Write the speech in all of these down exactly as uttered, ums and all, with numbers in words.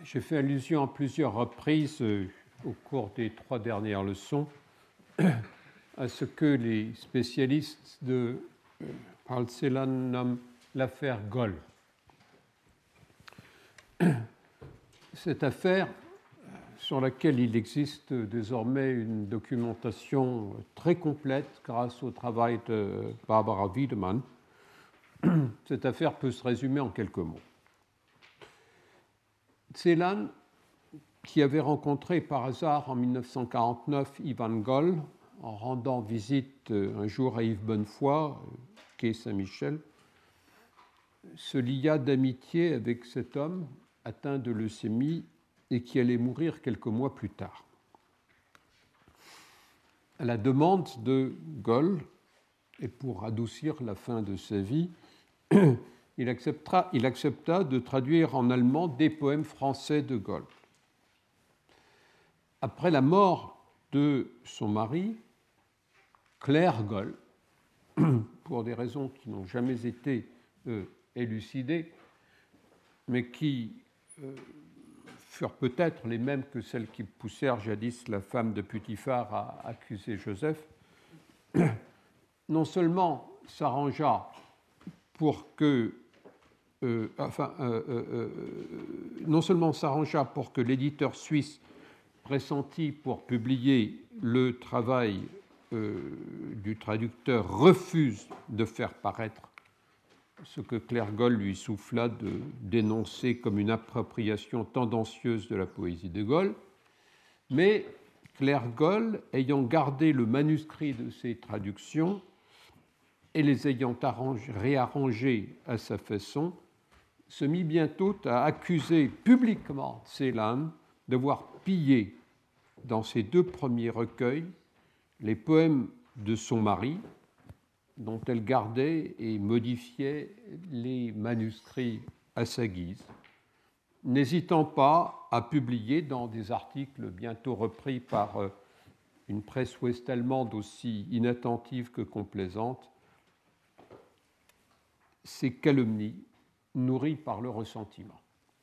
J'ai fait allusion à plusieurs reprises euh, au cours des trois dernières leçons à ce que les spécialistes de euh, Paul Celan nomment l'affaire Goll. Cette affaire, sur laquelle il existe désormais une documentation très complète grâce au travail de Barbara Wiedemann, cette affaire peut se résumer en quelques mots. Celan, qui avait rencontré par hasard en mille neuf cent quarante-neuf Ivan Goll, en rendant visite un jour à Yves Bonnefoy, quai Saint-Michel, se lia d'amitié avec cet homme atteint de leucémie et qui allait mourir quelques mois plus tard. À la demande de Goll, et pour adoucir la fin de sa vie, il, acceptera, il accepta de traduire en allemand des poèmes français de Goll. Après la mort de son mari, Claire Goll, pour des raisons qui n'ont jamais été euh, élucidées, mais qui euh, furent peut-être les mêmes que celles qui poussèrent jadis la femme de Putiphar à accuser Joseph, non seulement s'arrangea pour que, euh, enfin, euh, euh, euh, non seulement s'arrangea pour que l'éditeur suisse pressenti pour publier le travail euh, du traducteur refuse de faire paraître ce que Claire Goll lui souffla de dénoncer comme une appropriation tendancieuse de la poésie de Goll, mais Claire Goll, ayant gardé le manuscrit de ses traductions et les ayant arrangé, réarrangés à sa façon, se mit bientôt à accuser publiquement Celan d'avoir pillé dans ses deux premiers recueils les poèmes de son mari, dont elle gardait et modifiait les manuscrits à sa guise, n'hésitant pas à publier dans des articles bientôt repris par une presse ouest-allemande aussi inattentive que complaisante, ces calomnies nourries par le ressentiment.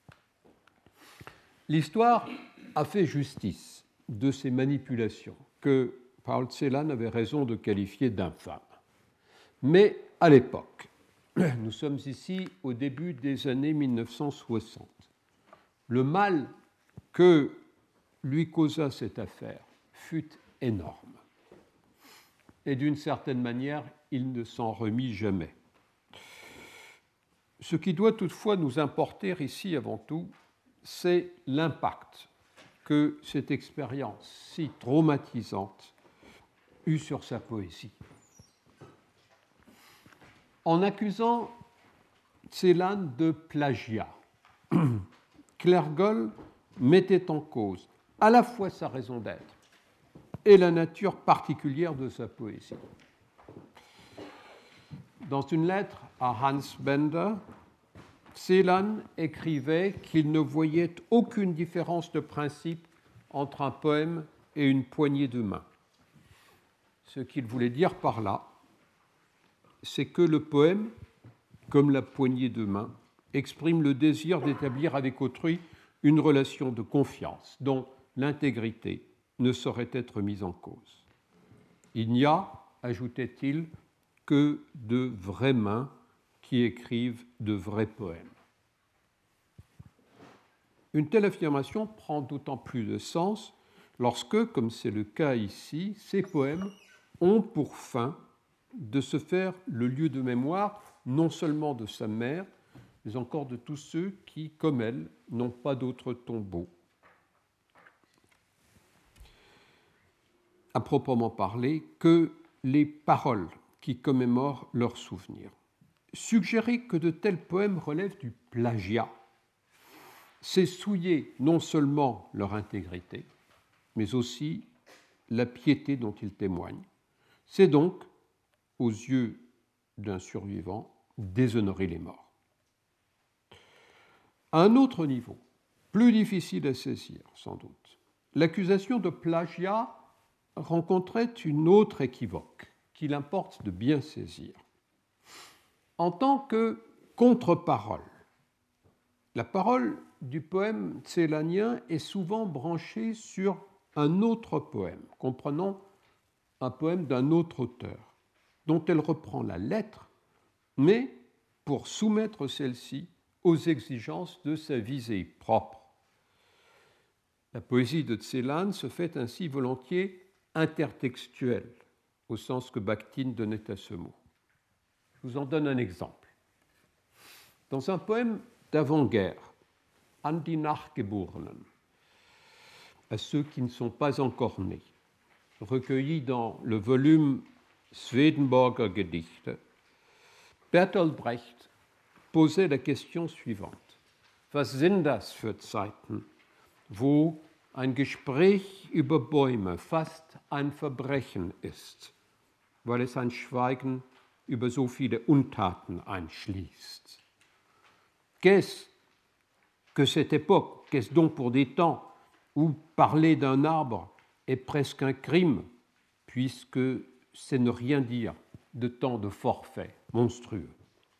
L'histoire a fait justice de ces manipulations que Paul Celan avait raison de qualifier d'infâmes. Mais à l'époque, nous sommes ici au début des années mille neuf cent soixante, le mal que lui causa cette affaire fut énorme. Et d'une certaine manière, il ne s'en remit jamais. Ce qui doit toutefois nous importer ici avant tout, c'est l'impact que cette expérience si traumatisante eut sur sa poésie. En accusant Celan de plagiat, Claire Goll mettait en cause à la fois sa raison d'être et la nature particulière de sa poésie. Dans une lettre à Hans Bender, Celan écrivait qu'il ne voyait aucune différence de principe entre un poème et une poignée de main. Ce qu'il voulait dire par là, c'est que le poème, comme la poignée de main, exprime le désir d'établir avec autrui une relation de confiance dont l'intégrité ne saurait être mise en cause. Il n'y a, ajoutait-il, que de vraies mains qui écrivent de vrais poèmes. Une telle affirmation prend d'autant plus de sens lorsque, comme c'est le cas ici, ces poèmes ont pour fin de se faire le lieu de mémoire non seulement de sa mère, mais encore de tous ceux qui, comme elle, n'ont pas d'autre tombeau. À proprement parler, que les paroles qui commémorent leurs souvenirs. Suggérer que de tels poèmes relèvent du plagiat, c'est souiller non seulement leur intégrité, mais aussi la piété dont ils témoignent. C'est donc, aux yeux d'un survivant, déshonorer les morts. À un autre niveau, plus difficile à saisir sans doute, l'accusation de plagiat rencontrait une autre équivoque qu'il importe de bien saisir. En tant que contre-parole, la parole du poème célanien est souvent branchée sur un autre poème, comprenant un poème d'un autre auteur, dont elle reprend la lettre, mais pour soumettre celle-ci aux exigences de sa visée propre. La poésie de Ceylan se fait ainsi volontiers intertextuelle, au sens que Bakhtin donnait à ce mot. Je vous en donne un exemple. Dans un poème d'avant-guerre, An die Nachgeborenen, à ceux qui ne sont pas encore nés, recueilli dans le volume Swedenborger Gedichte, Bertolt Brecht posait la question suivante. Was sind das für Zeiten, wo ein Gespräch über Bäume fast ein Verbrechen ist, weil es ein Schweigen über so viele Untaten einschließt? Qu'est-ce que cette époque, qu'est-ce donc pour des temps où parler d'un arbre est presque un crime, puisque c'est ne rien dire de tant de forfaits monstrueux?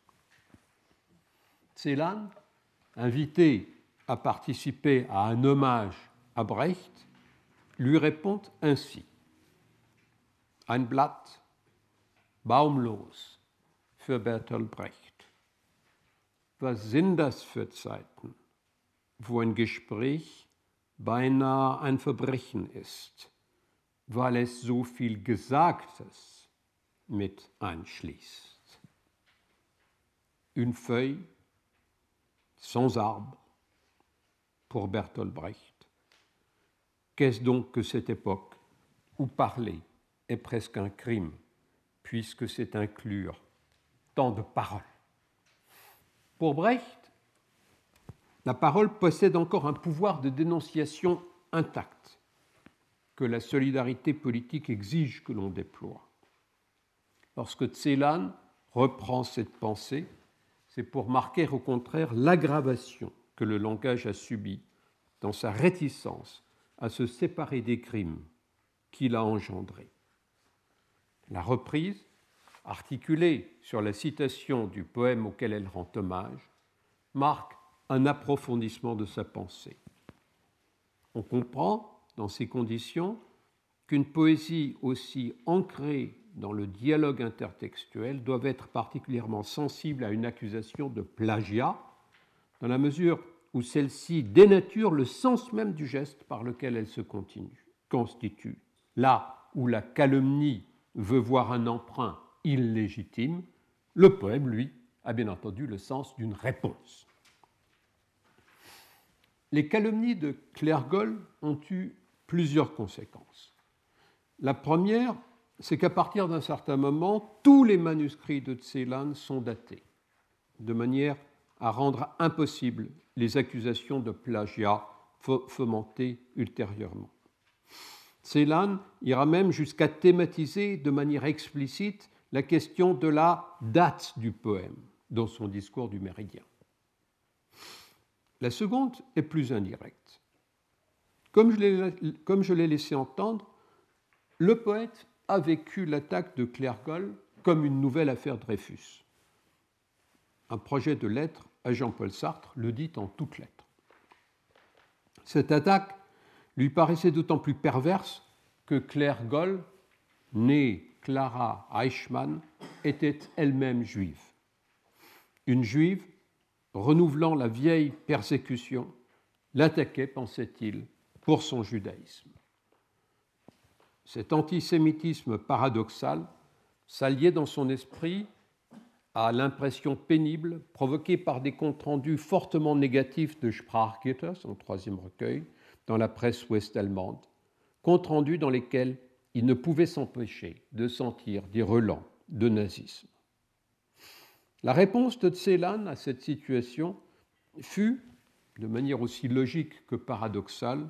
Ceylan, invité à participer à un hommage à Brecht, lui répond ainsi. Ein Blatt, baumlos, für Bertolt Brecht. Was sind das für Zeiten, wo ein Gespräch beinahe ein Verbrechen ist, weil es so viel Gesagtes mit einschließt? Une feuille sans arbre pour Bertolt Brecht. Qu'est-ce donc que cette époque où parler est presque un crime, puisque c'est inclure tant de paroles? Pour Brecht, la parole possède encore un pouvoir de dénonciation intact que la solidarité politique exige que l'on déploie. Lorsque Ceylan reprend cette pensée, c'est pour marquer au contraire l'aggravation que le langage a subie dans sa réticence à se séparer des crimes qu'il a engendrés. La reprise, articulée sur la citation du poème auquel elle rend hommage, marque un approfondissement de sa pensée. On comprend, dans ces conditions, qu'une poésie aussi ancrée dans le dialogue intertextuel doit être particulièrement sensible à une accusation de plagiat, dans la mesure où celle-ci dénature le sens même du geste par lequel elle se continue, constitue. Là où la calomnie veut voir un emprunt illégitime, le poème, lui, a bien entendu le sens d'une réponse. Les calomnies de Clergol ont eu plusieurs conséquences. La première, c'est qu'à partir d'un certain moment, tous les manuscrits de Ceylan sont datés, de manière à rendre impossible les accusations de plagiat fomentées ultérieurement. Ceylan ira même jusqu'à thématiser de manière explicite la question de la date du poème dans son discours du Méridien. La seconde est plus indirecte. Comme je l'ai, comme je l'ai laissé entendre, le poète a vécu l'attaque de Clergol comme une nouvelle affaire Dreyfus. Un projet de lettre à Jean-Paul Sartre le dit en toutes lettres. Cette attaque lui paraissait d'autant plus perverse que Clergol, née Clara Eichmann, était elle-même juive. Une juive, renouvelant la vieille persécution, l'attaquait, pensait-il, pour son judaïsme. Cet antisémitisme paradoxal s'alliait dans son esprit à l'impression pénible provoquée par des comptes rendus fortement négatifs de Sprachgitter, son troisième recueil, dans la presse ouest-allemande, comptes rendus dans lesquels il ne pouvait s'empêcher de sentir des relents de nazisme. La réponse de Ceylan à cette situation fut, de manière aussi logique que paradoxale,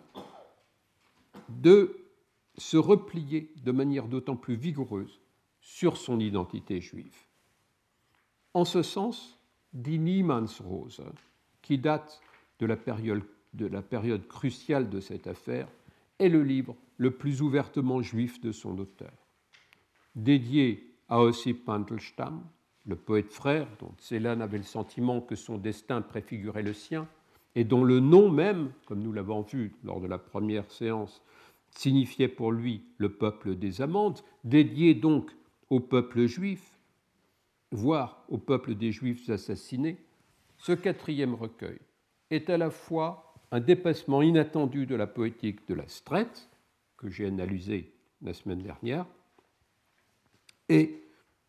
de se replier de manière d'autant plus vigoureuse sur son identité juive. En ce sens, Die Niemandsrose, qui date de la période, de la période cruciale de cette affaire, est le livre le plus ouvertement juif de son auteur. Dédié à Ossip Mandelstam, le poète frère, dont Ceylan avait le sentiment que son destin préfigurait le sien, et dont le nom même, comme nous l'avons vu lors de la première séance, signifiait pour lui le peuple des Amandes, dédié donc au peuple juif, voire au peuple des Juifs assassinés, ce quatrième recueil est à la fois un dépassement inattendu de la poétique de la Strette, que j'ai analysé la semaine dernière, et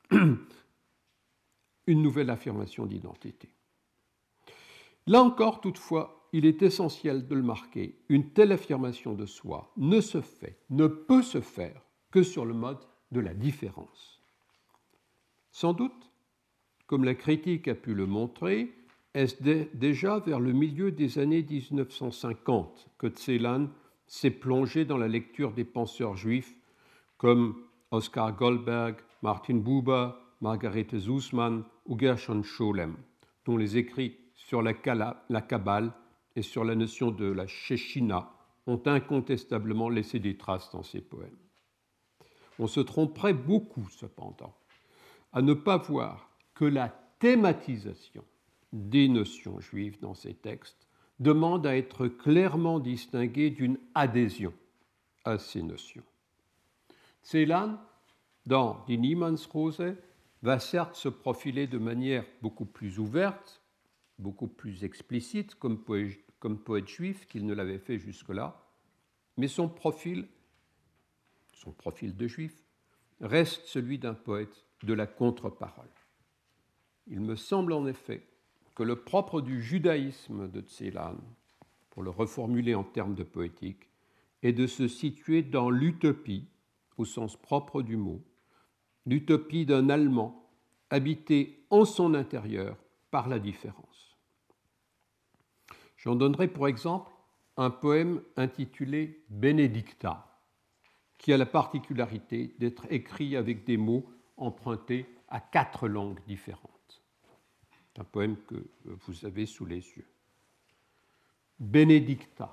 une nouvelle affirmation d'identité. Là encore, toutefois, il est essentiel de le marquer, une telle affirmation de soi ne se fait, ne peut se faire que sur le mode de la différence. Sans doute, comme la critique a pu le montrer, est-ce dé- déjà vers le milieu des années dix-neuf cent cinquante que Ceylan s'est plongé dans la lecture des penseurs juifs comme Oskar Goldberg, Martin Buber, Margarete Sussman ou Gershon Scholem, dont les écrits sur la, Kala, la Kabbale et sur la notion de la Shechina ont incontestablement laissé des traces dans ses poèmes. On se tromperait beaucoup, cependant, à ne pas voir que la thématisation des notions juives dans ces textes demande à être clairement distinguée d'une adhésion à ces notions. Ceylan, dans Die Niemandsrose, va certes se profiler de manière beaucoup plus ouverte, beaucoup plus explicite comme poète, comme poète juif qu'il ne l'avait fait jusque-là, mais son profil, son profil de juif, reste celui d'un poète de la contre-parole. Il me semble en effet que le propre du judaïsme de Ceylan, pour le reformuler en termes de poétique, est de se situer dans l'utopie, au sens propre du mot, l'utopie d'un Allemand habité en son intérieur par la différence. J'en donnerai pour exemple un poème intitulé Benedicta, qui a la particularité d'être écrit avec des mots empruntés à quatre langues différentes. C'est un poème que vous avez sous les yeux. Benedicta.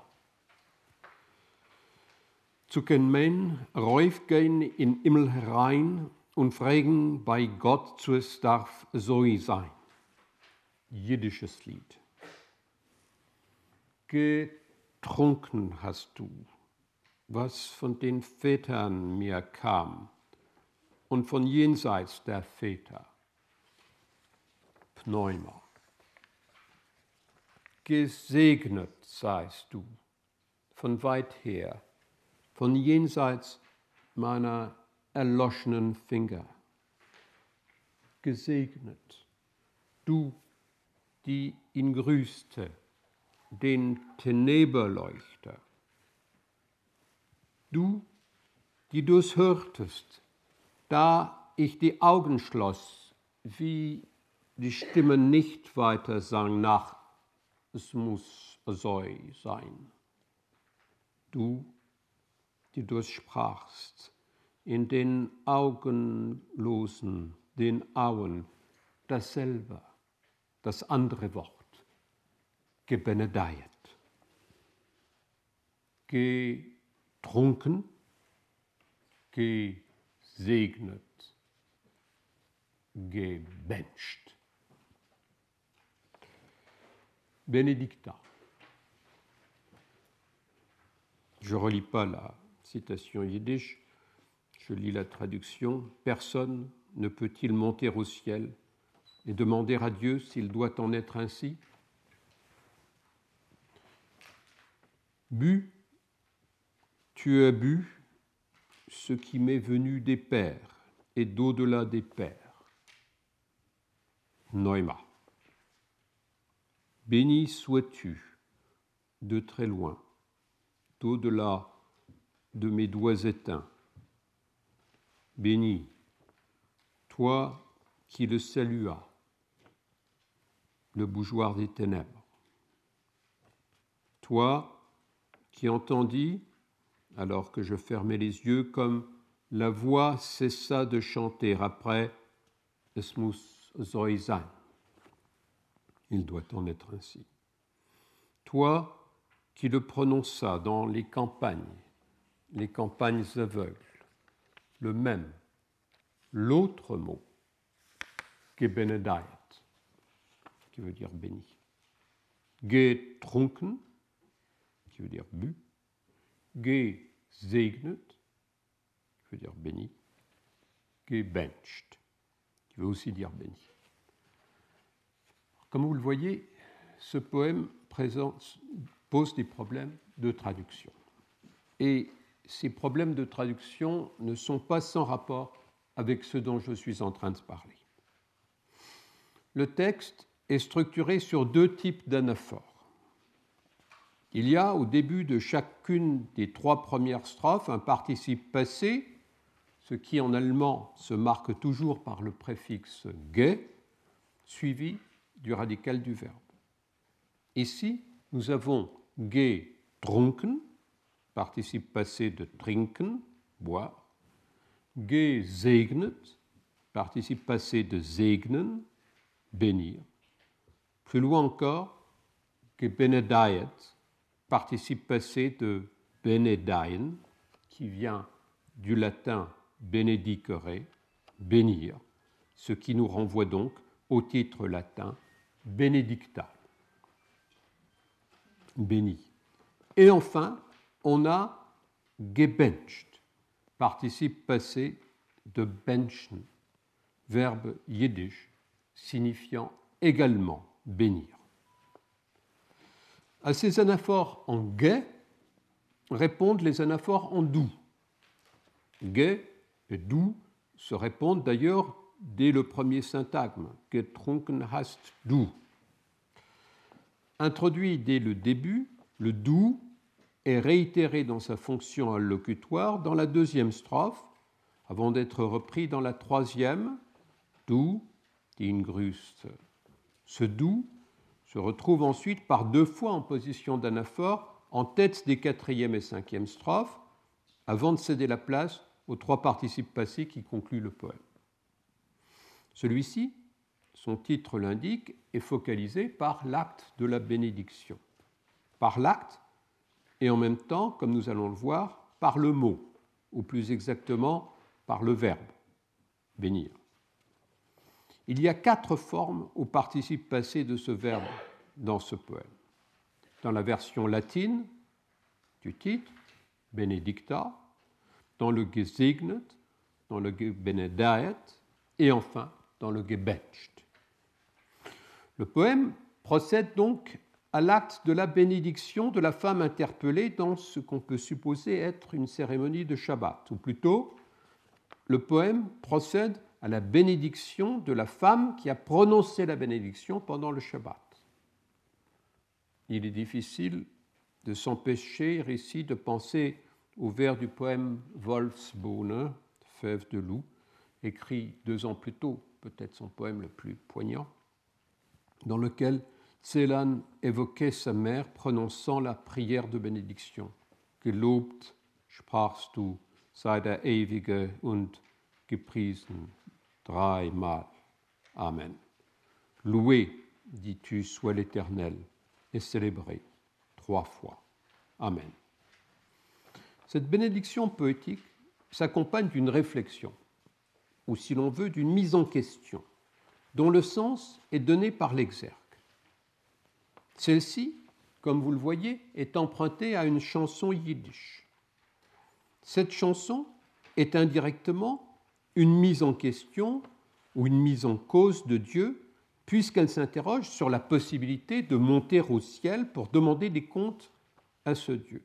Zucken men raufgehen in Himmel herein und fragen bei Gott, zu's darf so sein. Jiddisches Lied. Getrunken hast du, was von den Vätern mir kam und von jenseits der Väter. Pneuma. Gesegnet seist du von weit her, von jenseits meiner erloschenen Finger. Gesegnet, du, die ihn grüßte, den Teneberleuchter. Du, die du's hörtest, da ich die Augen schloss, wie die Stimme nicht weiter sang nach, es muss so sein. Du, die du sprachst, in den Augenlosen, den Auen, dasselbe, das andere Wort, gebenedeit. Getrunken, gesegnet, gebencht. Benedicta. Je ne relis pas la citation yiddish, je lis la traduction. Personne ne peut-il monter au ciel et demander à Dieu s'il doit en être ainsi? Bu, tu as bu ce qui m'est venu des pères et d'au-delà des pères. Neuma. Béni sois-tu de très loin, d'au-delà de mes doigts éteints. Béni, toi qui le saluas, le bougeoir des ténèbres. Toi qui entendis, alors que je fermais les yeux, comme la voix cessa de chanter après « Es muss so sein ». Il doit en être ainsi. Toi qui le prononças dans les campagnes, les campagnes aveugles, le même, l'autre mot, gebenedeit, qui veut dire béni. Getrunken, qui veut dire bu. Gesegnet, qui veut dire béni. Gebencht, qui veut aussi dire béni. Comme vous le voyez, ce poème présente, pose des problèmes de traduction. Et ces problèmes de traduction ne sont pas sans rapport avec ce dont je suis en train de parler. Le texte est structuré sur deux types d'anaphores. Il y a au début de chacune des trois premières strophes un participe passé, ce qui en allemand se marque toujours par le préfixe ge, suivi du radical du verbe. Ici, nous avons getrunken, participe passé de trinken, boire, gesegnet, participe passé de segnen, bénir. Plus loin encore, gebenedeit, participe passé de benedeien, qui vient du latin benedicere, bénir, ce qui nous renvoie donc au titre latin benedicta, béni. Et enfin, on a gebencht, participe passé de benchen, verbe yiddish signifiant également bénir. À ces anaphores en ge répondent les anaphores en du. Ge et du se répondent d'ailleurs dès le premier syntagme, getrunken hast du. Introduit dès le début, le du est réitéré dans sa fonction allocutoire dans la deuxième strophe, avant d'être repris dans la troisième. Du, din grüßt. Ce du se retrouve ensuite par deux fois en position d'anaphore en tête des quatrième et cinquième strophes, avant de céder la place aux trois participes passés qui concluent le poème. Celui-ci, son titre l'indique, est focalisé par l'acte de la bénédiction. Par l'acte, et en même temps, comme nous allons le voir, par le mot, ou plus exactement par le verbe, bénir. Il y a quatre formes au participe passé de ce verbe dans ce poème. Dans la version latine du titre, benedicta, dans le gesegnet, dans le gebenedeit, et enfin dans le gebencht. Le poème procède donc à l'acte de la bénédiction de la femme interpellée dans ce qu'on peut supposer être une cérémonie de Shabbat, ou plutôt, le poème procède à la bénédiction de la femme qui a prononcé la bénédiction pendant le Shabbat. Il est difficile de s'empêcher ici de penser au vers du poème Wolfsbohne, Fève de loup, écrit deux ans plus tôt, peut-être son poème le plus poignant, dans lequel Celan évoquait sa mère prononçant la prière de bénédiction. Gelobt sprachst du, sei der Ewige und gepriesen dreimal. Amen. Loué, dis-tu, soit l'Éternel, et célébré trois fois. Amen. Cette bénédiction poétique s'accompagne d'une réflexion, ou si l'on veut, d'une mise en question, dont le sens est donné par l'exergue. Celle-ci, comme vous le voyez, est empruntée à une chanson yiddish. Cette chanson est indirectement une mise en question ou une mise en cause de Dieu, puisqu'elle s'interroge sur la possibilité de monter au ciel pour demander des comptes à ce Dieu.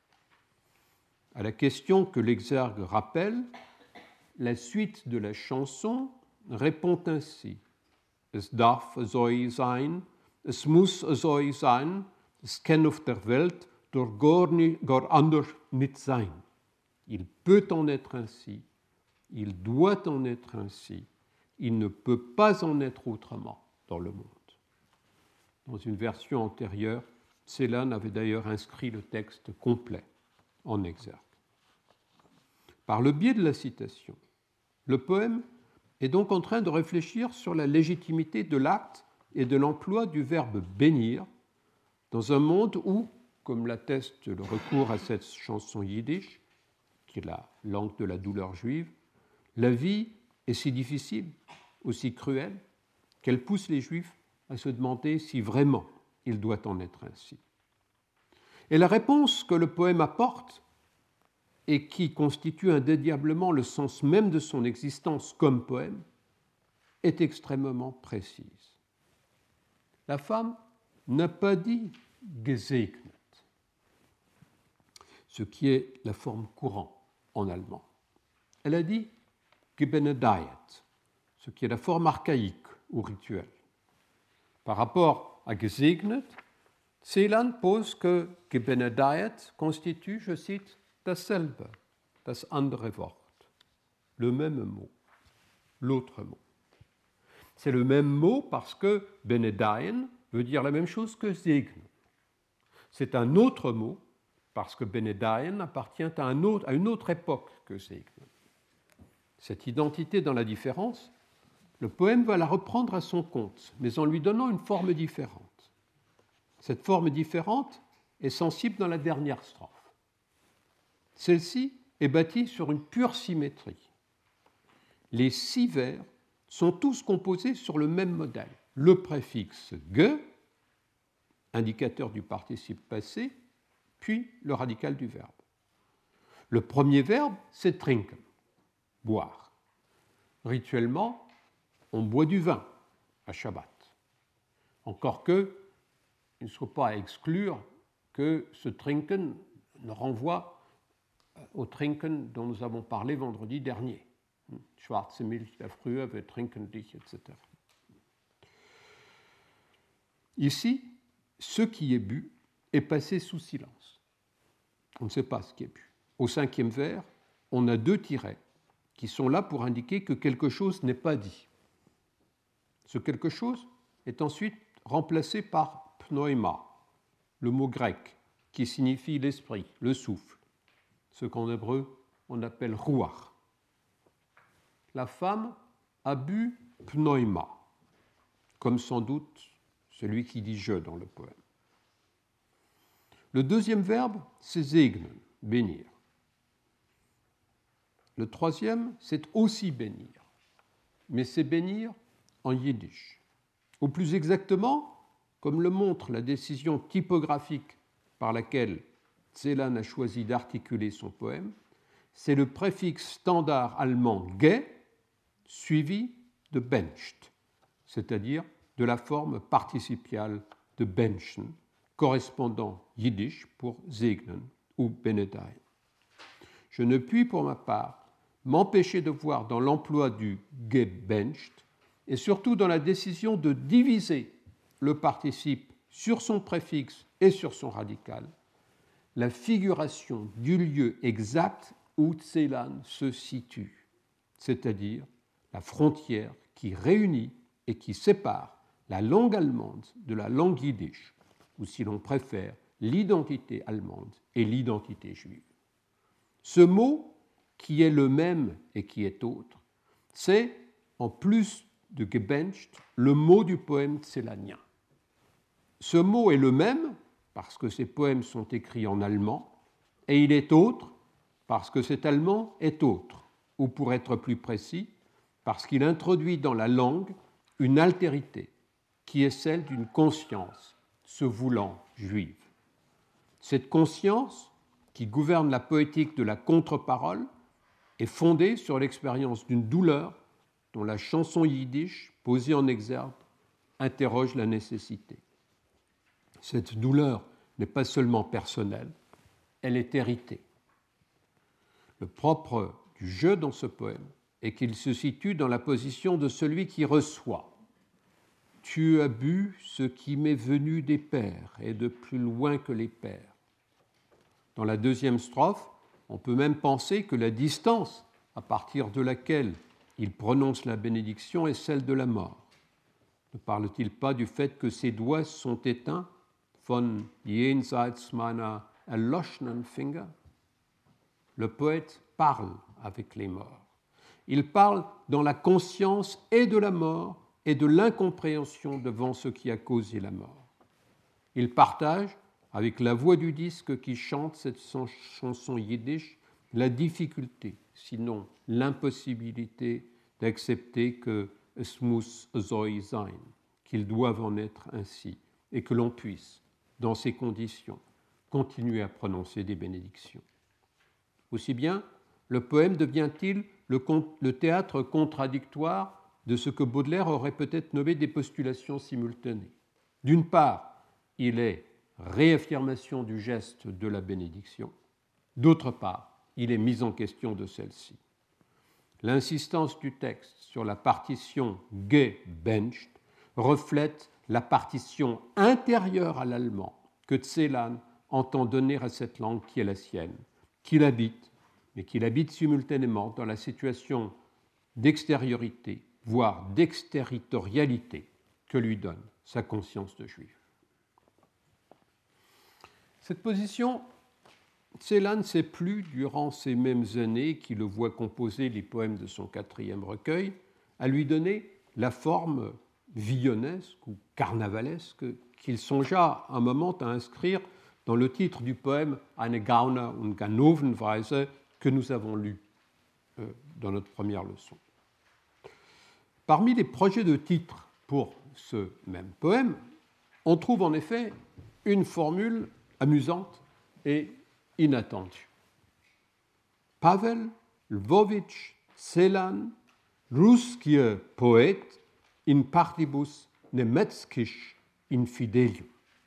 À la question que l'exergue rappelle, la suite de la chanson répond ainsi. Es darf so sein, es muss so sein, es kann auf der Welt doch gar, nicht, gar anders nicht sein. Il peut en être ainsi, il doit en être ainsi, il ne peut pas en être autrement dans le monde. Dans une version antérieure, Celan avait d'ailleurs inscrit le texte complet en exergue. Par le biais de la citation, le poème est donc en train de réfléchir sur la légitimité de l'acte et de l'emploi du verbe bénir dans un monde où, comme l'atteste le recours à cette chanson yiddish, qui est la langue de la douleur juive, la vie est si difficile, aussi cruelle, qu'elle pousse les Juifs à se demander si vraiment il doit en être ainsi. Et la réponse que le poème apporte, et qui constitue indéniablement le sens même de son existence comme poème, est extrêmement précise. La femme n'a pas dit « gesegnet », ce qui est la forme courante en allemand. Elle a dit « gebenedeit », ce qui est la forme archaïque ou rituelle. Par rapport à « gesegnet », Celan pose que « gebenedeit » constitue, je cite, « dasselbe », « das andere Wort », le même mot, l'autre mot. C'est le même mot parce que « benedeien » veut dire la même chose que « segnen ». C'est un autre mot parce que « benedeien » appartient à, un autre, à une autre époque que « segnen ». Cette identité dans la différence, le poème va la reprendre à son compte, mais en lui donnant une forme différente. Cette forme différente est sensible dans la dernière strophe. Celle-ci est bâtie sur une pure symétrie. Les six vers sont tous composés sur le même modèle. Le préfixe « ge », indicateur du participe passé, puis le radical du verbe. Le premier verbe, c'est « trinken », boire. Rituellement, on boit du vin à Shabbat. Encore que, il ne soit pas à exclure que ce trinken ne renvoie au trinken dont nous avons parlé vendredi dernier. Schwarze Milch der Frühe, wir trinken dich, et cetera. Ici, ce qui est bu est passé sous silence. On ne sait pas ce qui est bu. Au cinquième vers, on a deux tirets qui sont là pour indiquer que quelque chose n'est pas dit. Ce quelque chose est ensuite remplacé par pneuma, le mot grec qui signifie l'esprit, le souffle, ce qu'en hébreu on appelle ruach. La femme a bu pneuma, comme sans doute celui qui dit « je » dans le poème. Le deuxième verbe, c'est segnen, bénir. Le troisième, c'est aussi bénir, mais c'est bénir en yiddish. Ou plus exactement, comme le montre la décision typographique par laquelle Celan a choisi d'articuler son poème, c'est le préfixe standard allemand « ge » suivi de « bencht », c'est-à-dire de la forme participiale de « benchen », correspondant yiddish pour « segnen » ou « benedeien ». Je ne puis, pour ma part, m'empêcher de voir dans l'emploi du « gebencht » et surtout dans la décision de diviser le participe sur son préfixe et sur son radical, la figuration du lieu exact où Celan se situe, c'est-à-dire la frontière qui réunit et qui sépare la langue allemande de la langue yiddish, ou si l'on préfère, l'identité allemande et l'identité juive. Ce mot, qui est le même et qui est autre, c'est, en plus de gebencht, le mot du poème celanien. Ce mot est le même parce que ces poèmes sont écrits en allemand, et il est autre parce que cet allemand est autre, ou pour être plus précis, parce qu'il introduit dans la langue une altérité qui est celle d'une conscience se voulant juive. Cette conscience, qui gouverne la poétique de la contre-parole, est fondée sur l'expérience d'une douleur dont la chanson yiddish, posée en exergue, interroge la nécessité. Cette douleur n'est pas seulement personnelle, elle est héritée. Le propre du jeu dans ce poème est qu'il se situe dans la position de celui qui reçoit. « Tu as bu ce qui m'est venu des pères et de plus loin que les pères. » Dans la deuxième strophe, on peut même penser que la distance à partir de laquelle il prononce la bénédiction est celle de la mort. Ne parle-t-il pas du fait que ses doigts sont éteints von jenseits meiner erloschenen Finger? Le poète parle avec les morts. Il parle dans la conscience et de la mort et de l'incompréhension devant ce qui a causé la mort. Il partage, avec la voix du disque qui chante cette chanson yiddish, la difficulté, sinon l'impossibilité d'accepter que es muss so sein, qu'ils doivent en être ainsi, et que l'on puisse, dans ces conditions, continuer à prononcer des bénédictions. Aussi bien, le poème devient-il le, le théâtre contradictoire de ce que Baudelaire aurait peut-être nommé des postulations simultanées. D'une part, il est réaffirmation du geste de la bénédiction. D'autre part, il est mise en question de celle-ci. L'insistance du texte sur la partition gebencht reflète la partition intérieure à l'allemand que Celan entend donner à cette langue qui est la sienne, qu'il habite, mais qu'il habite simultanément dans la situation d'extériorité, voire d'exterritorialité que lui donne sa conscience de juif. Cette position, Celan ne sait plus, durant ces mêmes années qui le voient composer les poèmes de son quatrième recueil, à lui donner la forme villonesque ou carnavalesque qu'il songea un moment à inscrire dans le titre du poème Eine Gauner- und Ganovenweise que nous avons lu euh, dans notre première leçon. Parmi les projets de titre pour ce même poème, on trouve en effet une formule amusante et inattendue. Pavel Lvovitch Celan, ruskie poète in partibus nemetzkisch infidelium.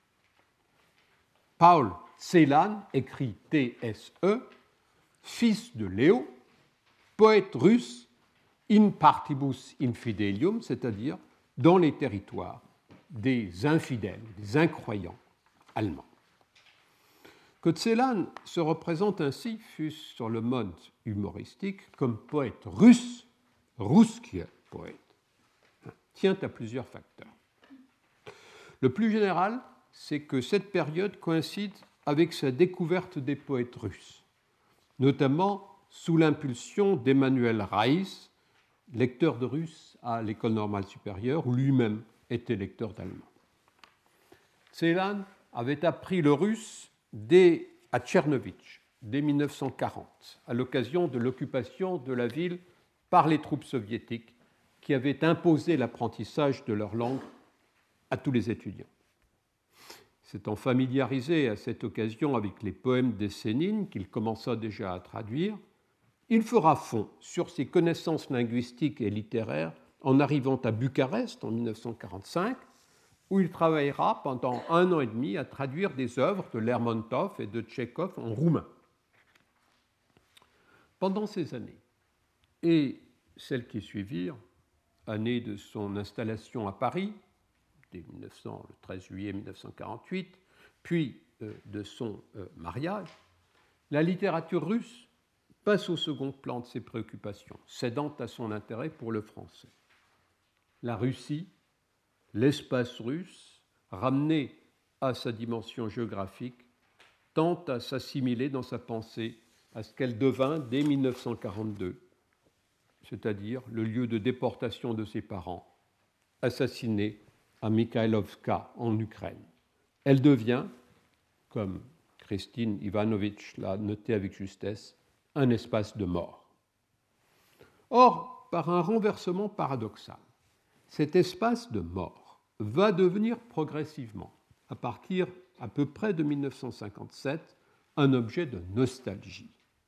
Paul Celan, écrit T S E, fils de Léo, poète russe in partibus infidelium, c'est-à-dire dans les territoires des infidèles, des incroyants allemands. Que Celan se représente ainsi, fût-ce sur le mode humoristique, comme poète russe, ruskie poète, tient à plusieurs facteurs. Le plus général, c'est que cette période coïncide avec sa découverte des poètes russes, notamment sous l'impulsion d'Emmanuel Reiss, lecteur de russe à l'école normale supérieure, où lui-même était lecteur d'allemand. Celan avait appris le russe dès, à Tchernovitch, dès mille neuf cent quarante, à l'occasion de l'occupation de la ville par les troupes soviétiques qui avaient imposé l'apprentissage de leur langue à tous les étudiants. S'étant familiarisé à cette occasion avec les poèmes des Sénines qu'il commença déjà à traduire, il fera fond sur ses connaissances linguistiques et littéraires en arrivant à Bucarest en mille neuf cent quarante-cinq, où il travaillera pendant un an et demi à traduire des œuvres de Lermontov et de Tchekhov en roumain. Pendant ces années, et celles qui suivirent, année de son installation à Paris, dès mille neuf cents, le treize juillet mille neuf cent quarante-huit, puis euh, de son euh, mariage, la littérature russe passe au second plan de ses préoccupations, cédant à son intérêt pour le français. La Russie, l'espace russe, ramené à sa dimension géographique, tente à s'assimiler dans sa pensée à ce qu'elle devint dès mille neuf cent quarante-deux, c'est-à-dire le lieu de déportation de ses parents, assassinés à Mikhailovka en Ukraine. Elle devient, comme Christine Ivanovitch l'a noté avec justesse, un espace de mort. Or, par un renversement paradoxal, cet espace de mort va devenir progressivement, à partir à peu près de mille neuf cent cinquante-sept, un objet de nostalgie.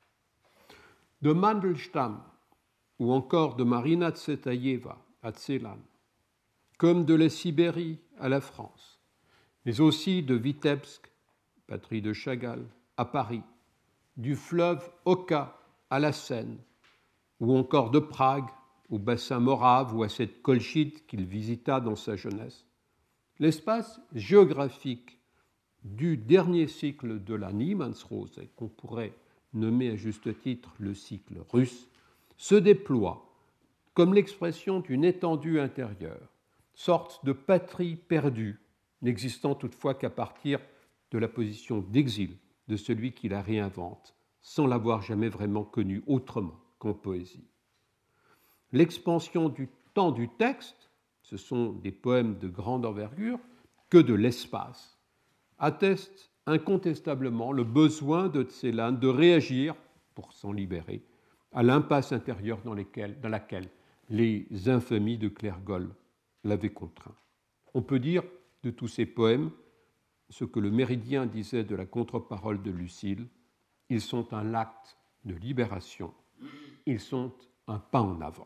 De Mandelstam ou encore de Marina Tsvetaeva à Celan, comme de la Sibérie à la France, mais aussi de Vitebsk, patrie de Chagall, à Paris, du fleuve Oka à la Seine, ou encore de Prague au bassin morave ou à cette Colchide qu'il visita dans sa jeunesse. L'espace géographique du dernier cycle de la Niemannsrose, qu'on pourrait nommer à juste titre le cycle russe, se déploie comme l'expression d'une étendue intérieure, sorte de patrie perdue, n'existant toutefois qu'à partir de la position d'exil de celui qui la réinvente, sans l'avoir jamais vraiment connue autrement qu'en poésie. L'expansion du temps du texte, ce sont des poèmes de grande envergure, que de l'espace, atteste incontestablement le besoin de Celan de réagir, pour s'en libérer, à l'impasse intérieure dans, lesquelles, dans laquelle les infamies de Clergol l'avaient contraint. On peut dire de tous ces poèmes ce que le Méridien disait de la contre-parole de Lucile: ils sont un acte de libération, ils sont un pas en avant.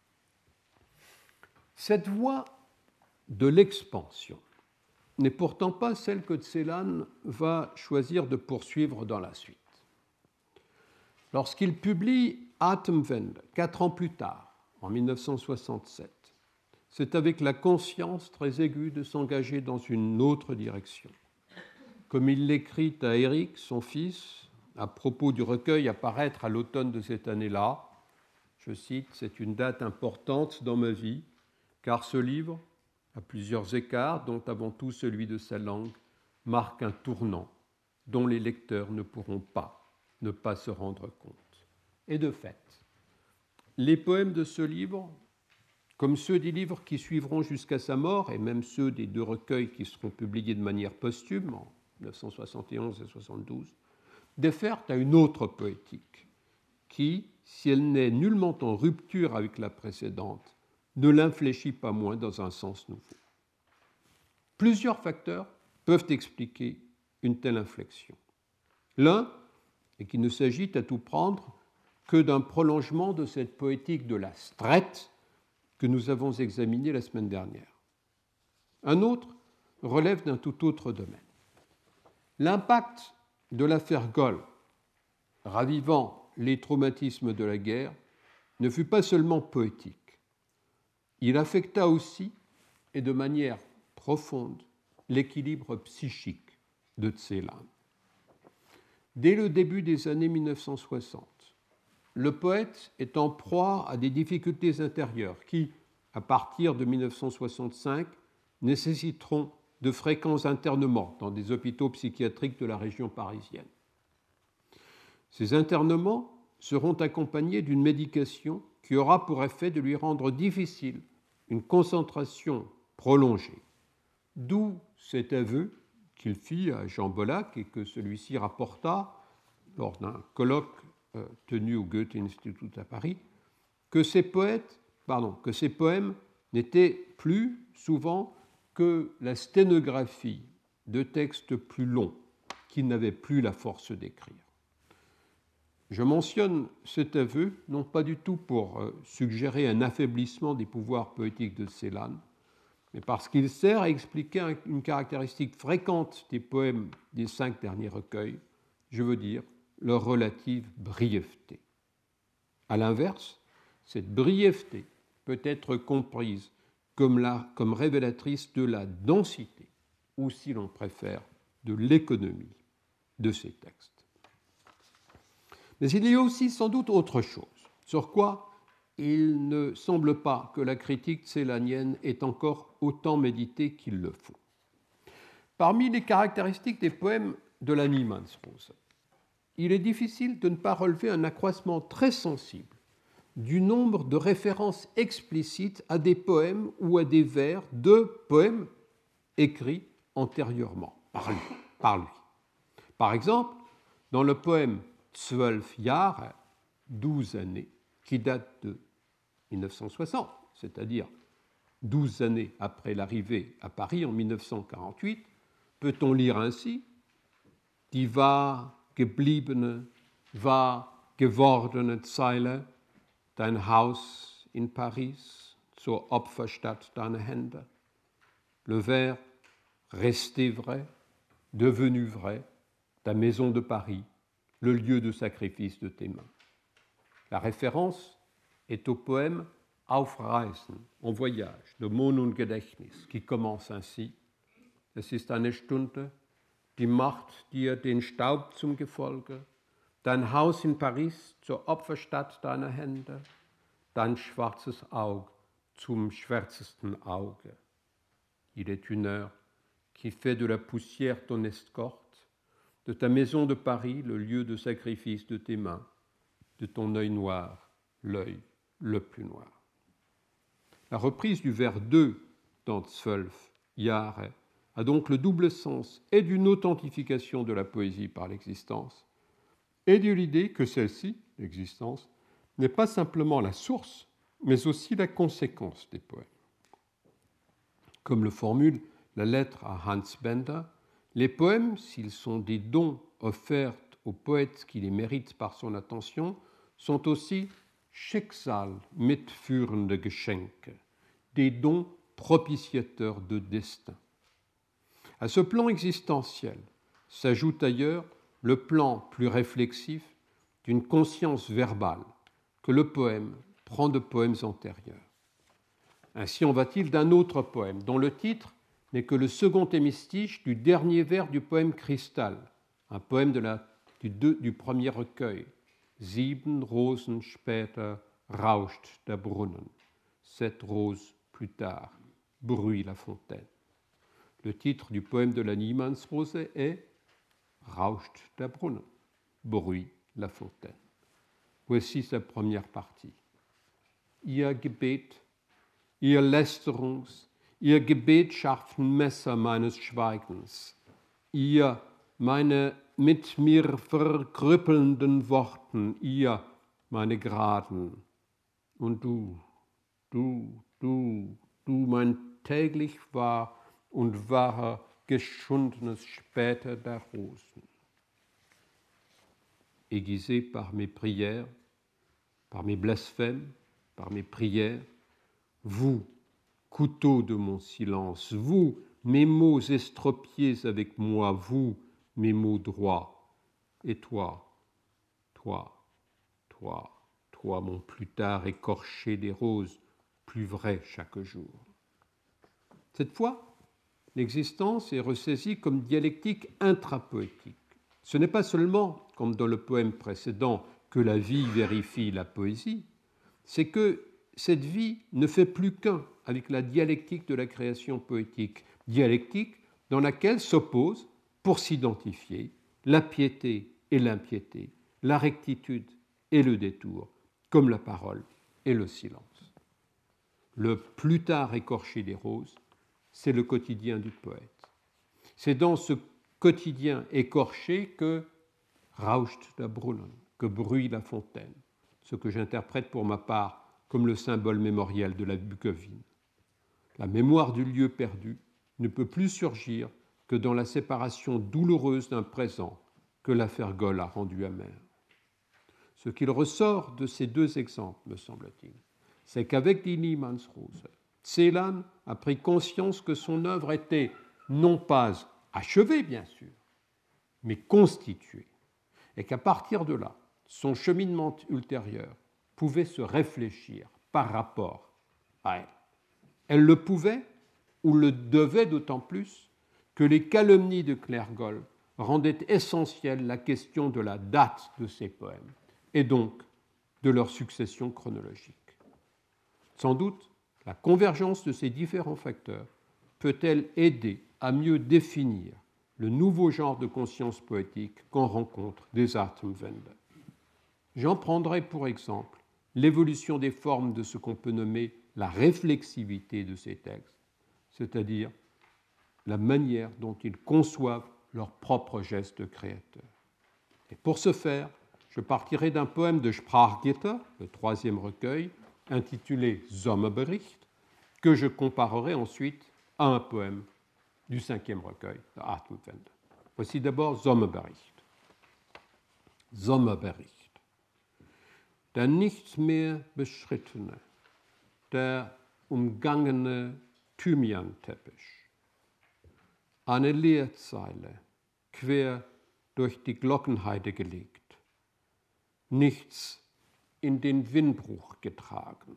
Cette voie de l'expansion n'est pourtant pas celle que Celan va choisir de poursuivre dans la suite. Lorsqu'il publie Atemwende, quatre ans plus tard, en mille neuf cent soixante-sept, c'est avec la conscience très aiguë de s'engager dans une autre direction. Comme il l'écrit à Éric, son fils, à propos du recueil à paraître à l'automne de cette année-là, je cite, « C'est une date importante dans ma vie, car ce livre, à plusieurs écarts, dont avant tout celui de sa langue, marque un tournant dont les lecteurs ne pourront pas ne pas se rendre compte. » Et de fait, les poèmes de ce livre, comme ceux des livres qui suivront jusqu'à sa mort, et même ceux des deux recueils qui seront publiés de manière posthume, en mille neuf cent soixante et onze et soixante-douze, défèrent à une autre poétique qui, si elle n'est nullement en rupture avec la précédente, ne l'infléchit pas moins dans un sens nouveau. Plusieurs facteurs peuvent expliquer une telle inflexion. L'un est qu'il ne s'agit à tout prendre que d'un prolongement de cette poétique de la strette que nous avons examinée la semaine dernière. Un autre relève d'un tout autre domaine. L'impact de l'affaire Gol, ravivant les traumatismes de la guerre, ne fut pas seulement poétique. Il affecta aussi, et de manière profonde, l'équilibre psychique de Celan. Dès le début des années mille neuf cent soixante, le poète est en proie à des difficultés intérieures qui, à partir de mille neuf cent soixante-cinq, nécessiteront de fréquents internements dans des hôpitaux psychiatriques de la région parisienne. Ces internements seront accompagnés d'une médication qui aura pour effet de lui rendre difficile une concentration prolongée. D'où cet aveu qu'il fit à Jean Bollack et que celui-ci rapporta lors d'un colloque euh, tenu au Goethe-Institut à Paris, que ces poètes, pardon, que ces poèmes n'étaient plus souvent que la sténographie de textes plus longs qu'il n'avait plus la force d'écrire. Je mentionne cet aveu non pas du tout pour euh, suggérer un affaiblissement des pouvoirs poétiques de Celan, mais parce qu'il sert à expliquer une caractéristique fréquente des poèmes des cinq derniers recueils, je veux dire leur relative brièveté. À l'inverse, cette brièveté peut être comprise comme, la, comme révélatrice de la densité, ou si l'on préfère, de l'économie de ces textes. Mais il y a aussi sans doute autre chose, sur quoi il ne semble pas que la critique célanienne ait encore autant médité qu'il le faut. Parmi les caractéristiques des poèmes de la Niemannsrose, il est difficile de ne pas relever un accroissement très sensible du nombre de références explicites à des poèmes ou à des vers de poèmes écrits antérieurement par lui. Par, lui. Par exemple, dans le poème Zwölf Jahre, douze années, qui date de mille neuf cent soixante, c'est-à-dire douze années après l'arrivée à Paris en mille neuf cent quarante-huit, peut-on lire ainsi: Die wahr gebliebene, wahr gewordene Zeile, dein Haus in Paris, zur Opferstadt deiner Hände. Le vers resté vrai, devenu vrai, ta maison de Paris, le lieu de sacrifice de tes mains. La référence est au poème Auf Reisen, en voyage, de Mond und Gedächtnis, qui commence ainsi: Es ist eine Stunde, die macht dir den Staub zum Gefolge, dein Haus in Paris zur Opferstadt deiner Hände, dein schwarzes Auge zum schwärzesten Auge. Il est une heure qui fait de la poussière ton escorte, de ta maison de Paris le lieu de sacrifice de tes mains, de ton œil noir, l'œil le plus noir. La reprise du vers deux dans Zwölf Jahre a donc le double sens et d'une authentification de la poésie par l'existence et de l'idée que celle-ci, l'existence, n'est pas simplement la source mais aussi la conséquence des poèmes. Comme le formule la lettre à Hans Bender, les poèmes, s'ils sont des dons offerts au poète qui les mérite par son attention, sont aussi Schicksal mitführende Geschenke, des dons propitiateurs de destin. À ce plan existentiel s'ajoute ailleurs le plan plus réflexif d'une conscience verbale que le poème prend de poèmes antérieurs. Ainsi en va-t-il d'un autre poème, dont le titre n'est que le second hémistiche du dernier vers du poème Cristal, un poème de la, du, deux, du premier recueil. Sieben Rosen später rauscht der Brunnen. Sept roses plus tard bruit la fontaine. Le titre du poème de la Niemannsrose est Rauscht der Brunnen, bruit la fontaine. Voici sa première partie. Ihr Gebet, ihr Lästerungs, ihr gebetscharfen Messer meines Schweigens, ihr meine mit mir verkrüppelnden Worten, ihr meine Geraden. Und du, du, du, du, mein täglich wahr und wahrer geschundenes später der Rosen. Aiguisé par mes prières, par mes blasphèmes, par mes prières, vous, couteau de mon silence, vous, mes mots estropiés avec moi, vous, mes mots droits, et toi, toi, toi, toi, mon plus tard écorché des roses, plus vrai chaque jour. Cette fois, l'existence est ressaisie comme dialectique intrapoétique. Ce n'est pas seulement, comme dans le poème précédent, que la vie vérifie la poésie, c'est que cette vie ne fait plus qu'un avec la dialectique de la création poétique, dialectique dans laquelle s'opposent, pour s'identifier, la piété et l'impiété, la rectitude et le détour, comme la parole et le silence. Le plus tard écorché des roses, c'est le quotidien du poète. C'est dans ce quotidien écorché que rauscht der Brunnen, que bruit la fontaine, ce que j'interprète pour ma part comme le symbole mémoriel de la Bucovine. La mémoire du lieu perdu ne peut plus surgir que dans la séparation douloureuse d'un présent que l'affaire Goll a rendu amer. Ce qu'il ressort de ces deux exemples, me semble-t-il, c'est qu'avec Die Niemannsrose, Celan a pris conscience que son œuvre était non pas achevée, bien sûr, mais constituée, et qu'à partir de là, son cheminement ultérieur pouvait se réfléchir par rapport à elle. Elle le pouvait ou le devait d'autant plus que les calomnies de Clergol rendaient essentielle la question de la date de ses poèmes et donc de leur succession chronologique. Sans doute, la convergence de ces différents facteurs peut-elle aider à mieux définir le nouveau genre de conscience poétique qu'on rencontre des Atemwende. J'en prendrai pour exemple l'évolution des formes de ce qu'on peut nommer la réflexivité de ces textes, c'est-à-dire la manière dont ils conçoivent leur propre geste créateur. Et pour ce faire, je partirai d'un poème de Sprachgitter, le troisième recueil, intitulé Sommerbericht, que je comparerai ensuite à un poème du cinquième recueil de Atemwende. Voici d'abord Sommerbericht. Sommerbericht. Der nichts mehr beschrittene, der umgangene Thymianteppich. Eine Leerzeile, quer durch die Glockenheide gelegt. Nichts in den Windbruch getragen.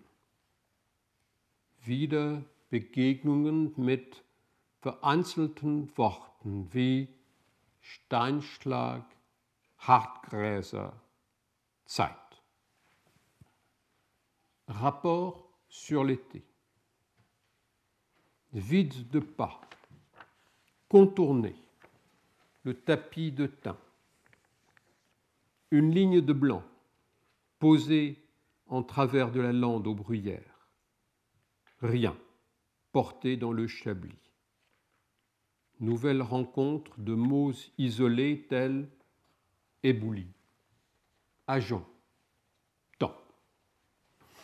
Wieder Begegnungen mit vereinzelten Worten wie Steinschlag, Hartgräser, Zeit. Rapport sur l'été. Vide de pas, contourné, le tapis de thym. Une ligne de blanc posée en travers de la lande aux bruyères. Rien, porté dans le chablis. Nouvelle rencontre de mots isolés tels éboulis, agent, temps.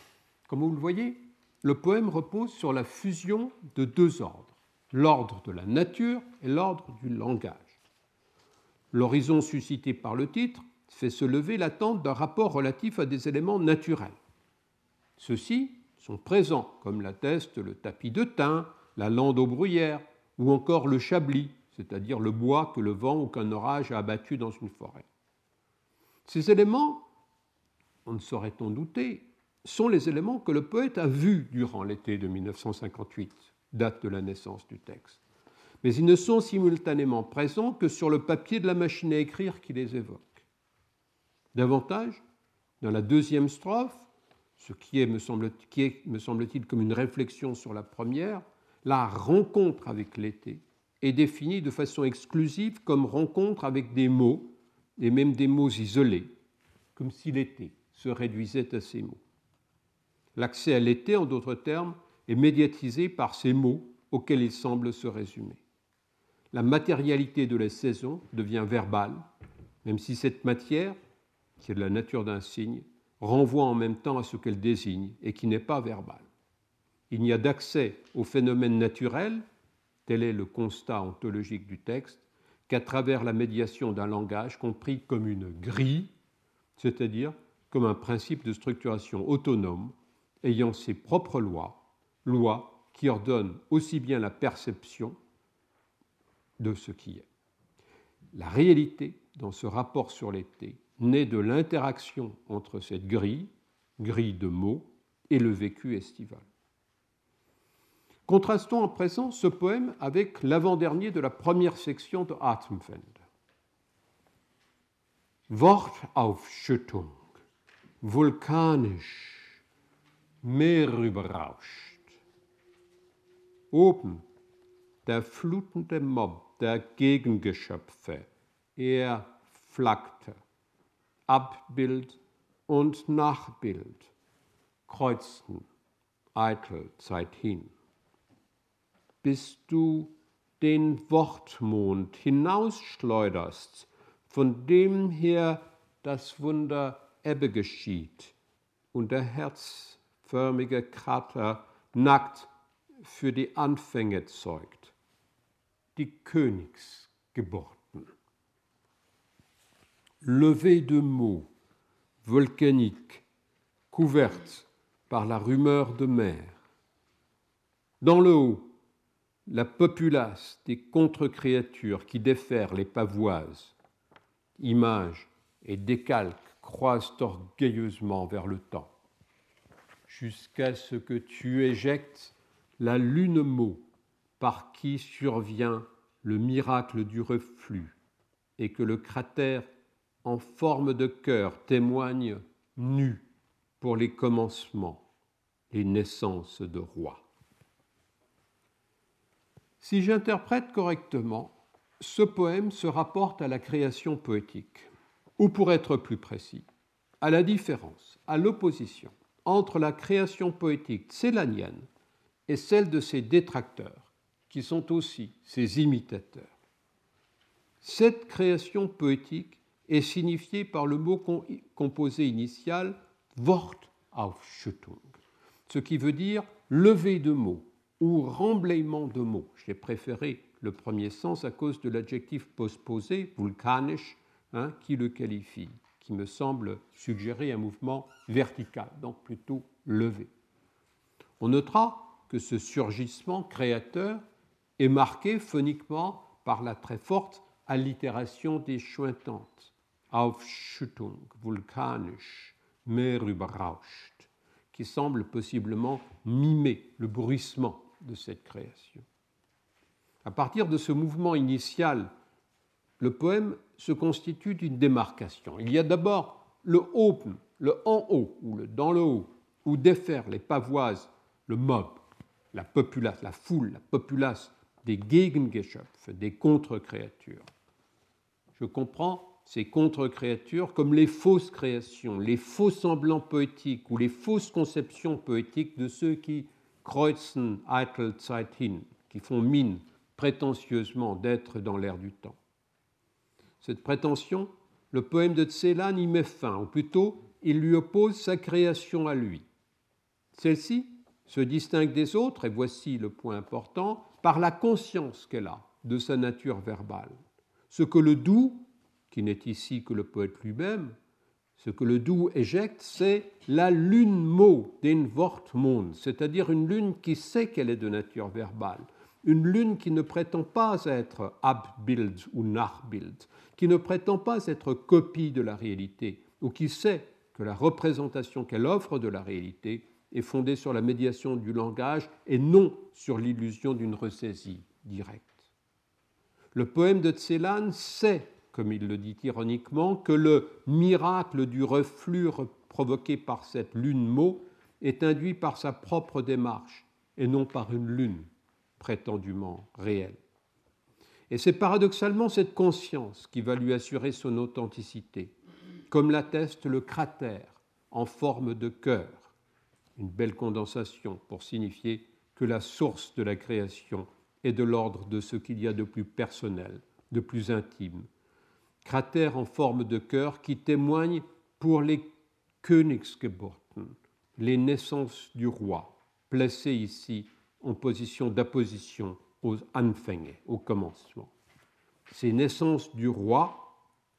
Comme vous le voyez, le poème repose sur la fusion de deux ordres, l'ordre de la nature et l'ordre du langage. L'horizon suscité par le titre fait se lever l'attente d'un rapport relatif à des éléments naturels. Ceux-ci sont présents, comme l'attestent le tapis de thym, la lande aux bruyères, ou encore le chablis, c'est-à-dire le bois que le vent ou qu'un orage a abattu dans une forêt. Ces éléments, on ne saurait en douter, sont les éléments que le poète a vus durant l'été de mille neuf cent cinquante-huit, date de la naissance du texte. Mais ils ne sont simultanément présents que sur le papier de la machine à écrire qui les évoque. Davantage, dans la deuxième strophe, ce qui est, me semble, qui est, me semble-t-il, comme une réflexion sur la première, la rencontre avec l'été est définie de façon exclusive comme rencontre avec des mots, et même des mots isolés, comme si l'été se réduisait à ces mots. L'accès à l'été, en d'autres termes, est médiatisé par ces mots auxquels il semble se résumer. La matérialité de la saison devient verbale, même si cette matière, qui est de la nature d'un signe, renvoie en même temps à ce qu'elle désigne et qui n'est pas verbal. Il n'y a d'accès au phénomène naturel, tel est le constat ontologique du texte, qu'à travers la médiation d'un langage compris comme une grille, c'est-à-dire comme un principe de structuration autonome ayant ses propres lois, lois qui ordonnent aussi bien la perception de ce qui est. La réalité, dans ce rapport sur l'été, naît de l'interaction entre cette grille, grille de mots, et le vécu estival. Contrastons en présent ce poème avec l'avant-dernier de la première section de Atemwende. Wortaufschüttung, vulkanisch, meerüberrauscht. Oben der flutende Mob der Gegengeschöpfe, er flackte. Abbild und Nachbild kreuzten eitel Zeit hin, bis du den Wortmond hinausschleuderst, von dem her das Wunder Ebbe geschieht und der herzförmige Krater nackt für die Anfänge zeugt, die Königsgeburten. Levée de mots volcaniques, couverte par la rumeur de mer. Dans le haut, la populace des contre-créatures qui déferrent les pavoises, images et décalques croisent orgueilleusement vers le temps, jusqu'à ce que tu éjectes la lune mot par qui survient le miracle du reflux et que le cratère en forme de cœur témoigne nu pour les commencements, les naissances de rois. Si j'interprète correctement, ce poème se rapporte à la création poétique, ou pour être plus précis, à la différence, à l'opposition entre la création poétique célanienne et celle de ses détracteurs, qui sont aussi ses imitateurs. Cette création poétique est signifiée par le mot composé initial Wortaufschüttung, ce qui veut dire levée de mots ou remblayement de mots. J'ai préféré le premier sens à cause de l'adjectif postposé, vulkanisch, hein, qui le qualifie, qui me semble suggérer un mouvement vertical, donc plutôt levé. On notera que ce surgissement créateur est marqué phoniquement par la très forte allitération des chointantes. Aufschüttung, vulkanisch, meerüberrauscht, qui semble possiblement mimer le bruissement de cette création. À partir de ce mouvement initial, le poème se constitue d'une démarcation. Il y a d'abord le open, le en haut, ou le dans le haut, où déferent les pavoises, le mob, la populace, la foule, la populace des Gegengeschöpfe, des contre-créatures. Je comprends ces contre-créatures comme les fausses créations, les faux semblants poétiques ou les fausses conceptions poétiques de ceux qui kreuzen eitel Zeit hin, qui font mine prétentieusement d'être dans l'air du temps. Cette prétention, le poème de Celan y met fin, ou plutôt, il lui oppose sa création à lui. Celle-ci se distingue des autres, et voici le point important, par la conscience qu'elle a de sa nature verbale. Ce que le doux, qui n'est ici que le poète lui-même, ce que le doux éjecte, c'est la lune mot, den Wortmond, c'est-à-dire une lune qui sait qu'elle est de nature verbale, une lune qui ne prétend pas être Abbild ou Nachbild, qui ne prétend pas être copie de la réalité, ou qui sait que la représentation qu'elle offre de la réalité est fondée sur la médiation du langage et non sur l'illusion d'une ressaisie directe. Le poème de Celan sait, comme il le dit ironiquement, que le miracle du reflux provoqué par cette lune-mot est induit par sa propre démarche et non par une lune prétendument réelle. Et c'est paradoxalement cette conscience qui va lui assurer son authenticité, comme l'atteste le cratère en forme de cœur, une belle condensation pour signifier que la source de la création est de l'ordre de ce qu'il y a de plus personnel, de plus intime. Cratère en forme de cœur qui témoigne pour les Königsgeburten, les naissances du roi, placées ici en position d'apposition aux Anfänge, au commencement. Ces naissances du roi,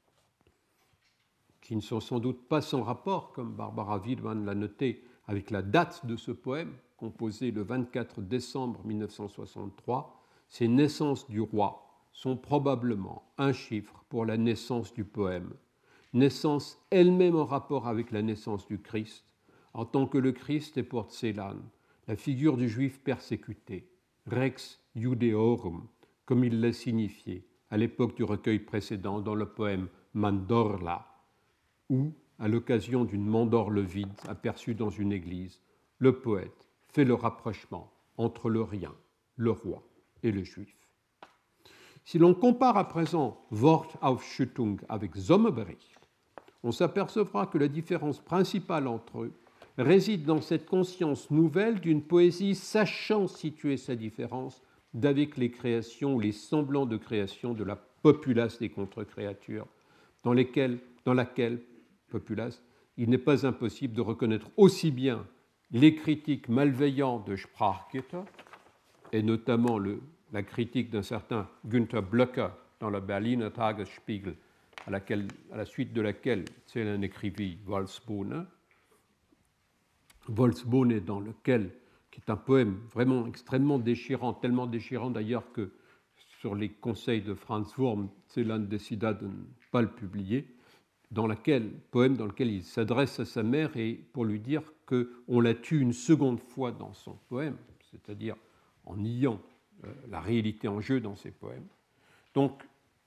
qui ne sont sans doute pas sans rapport, comme Barbara Wiedmann l'a noté, avec la date de ce poème, composé le vingt-quatre décembre mille neuf cent soixante-trois, ces naissances du roi sont probablement un chiffre pour la naissance du poème, naissance elle-même en rapport avec la naissance du Christ, en tant que le Christ est pour Celan la figure du juif persécuté, Rex Judeorum, comme il l'a signifié à l'époque du recueil précédent dans le poème Mandorla, où, à l'occasion d'une mandorle vide aperçue dans une église, le poète fait le rapprochement entre le rien, le roi et le juif. Si l'on compare à présent Wortaufschüttung avec Sommerbericht, on s'apercevra que la différence principale entre eux réside dans cette conscience nouvelle d'une poésie sachant situer sa différence d'avec les créations ou les semblants de création de la populace des contre-créatures, dans, lesquelles, dans laquelle, populace, il n'est pas impossible de reconnaître aussi bien les critiques malveillantes de Sprachgitter, et notamment le, la critique d'un certain Günther Blöcker dans le Berliner Tagesspiegel, à, laquelle, à la suite de laquelle Celan écrivit Wolfsbohne, Wolfsbohne dans lequel, qui est un poème vraiment extrêmement déchirant, tellement déchirant d'ailleurs que sur les conseils de Franz Wurm, Celan décida de ne pas le publier, dans lequel, poème dans lequel il s'adresse à sa mère et pour lui dire qu'on la tue une seconde fois dans son poème, c'est-à-dire en niant euh, la réalité en jeu dans ses poèmes. Donc,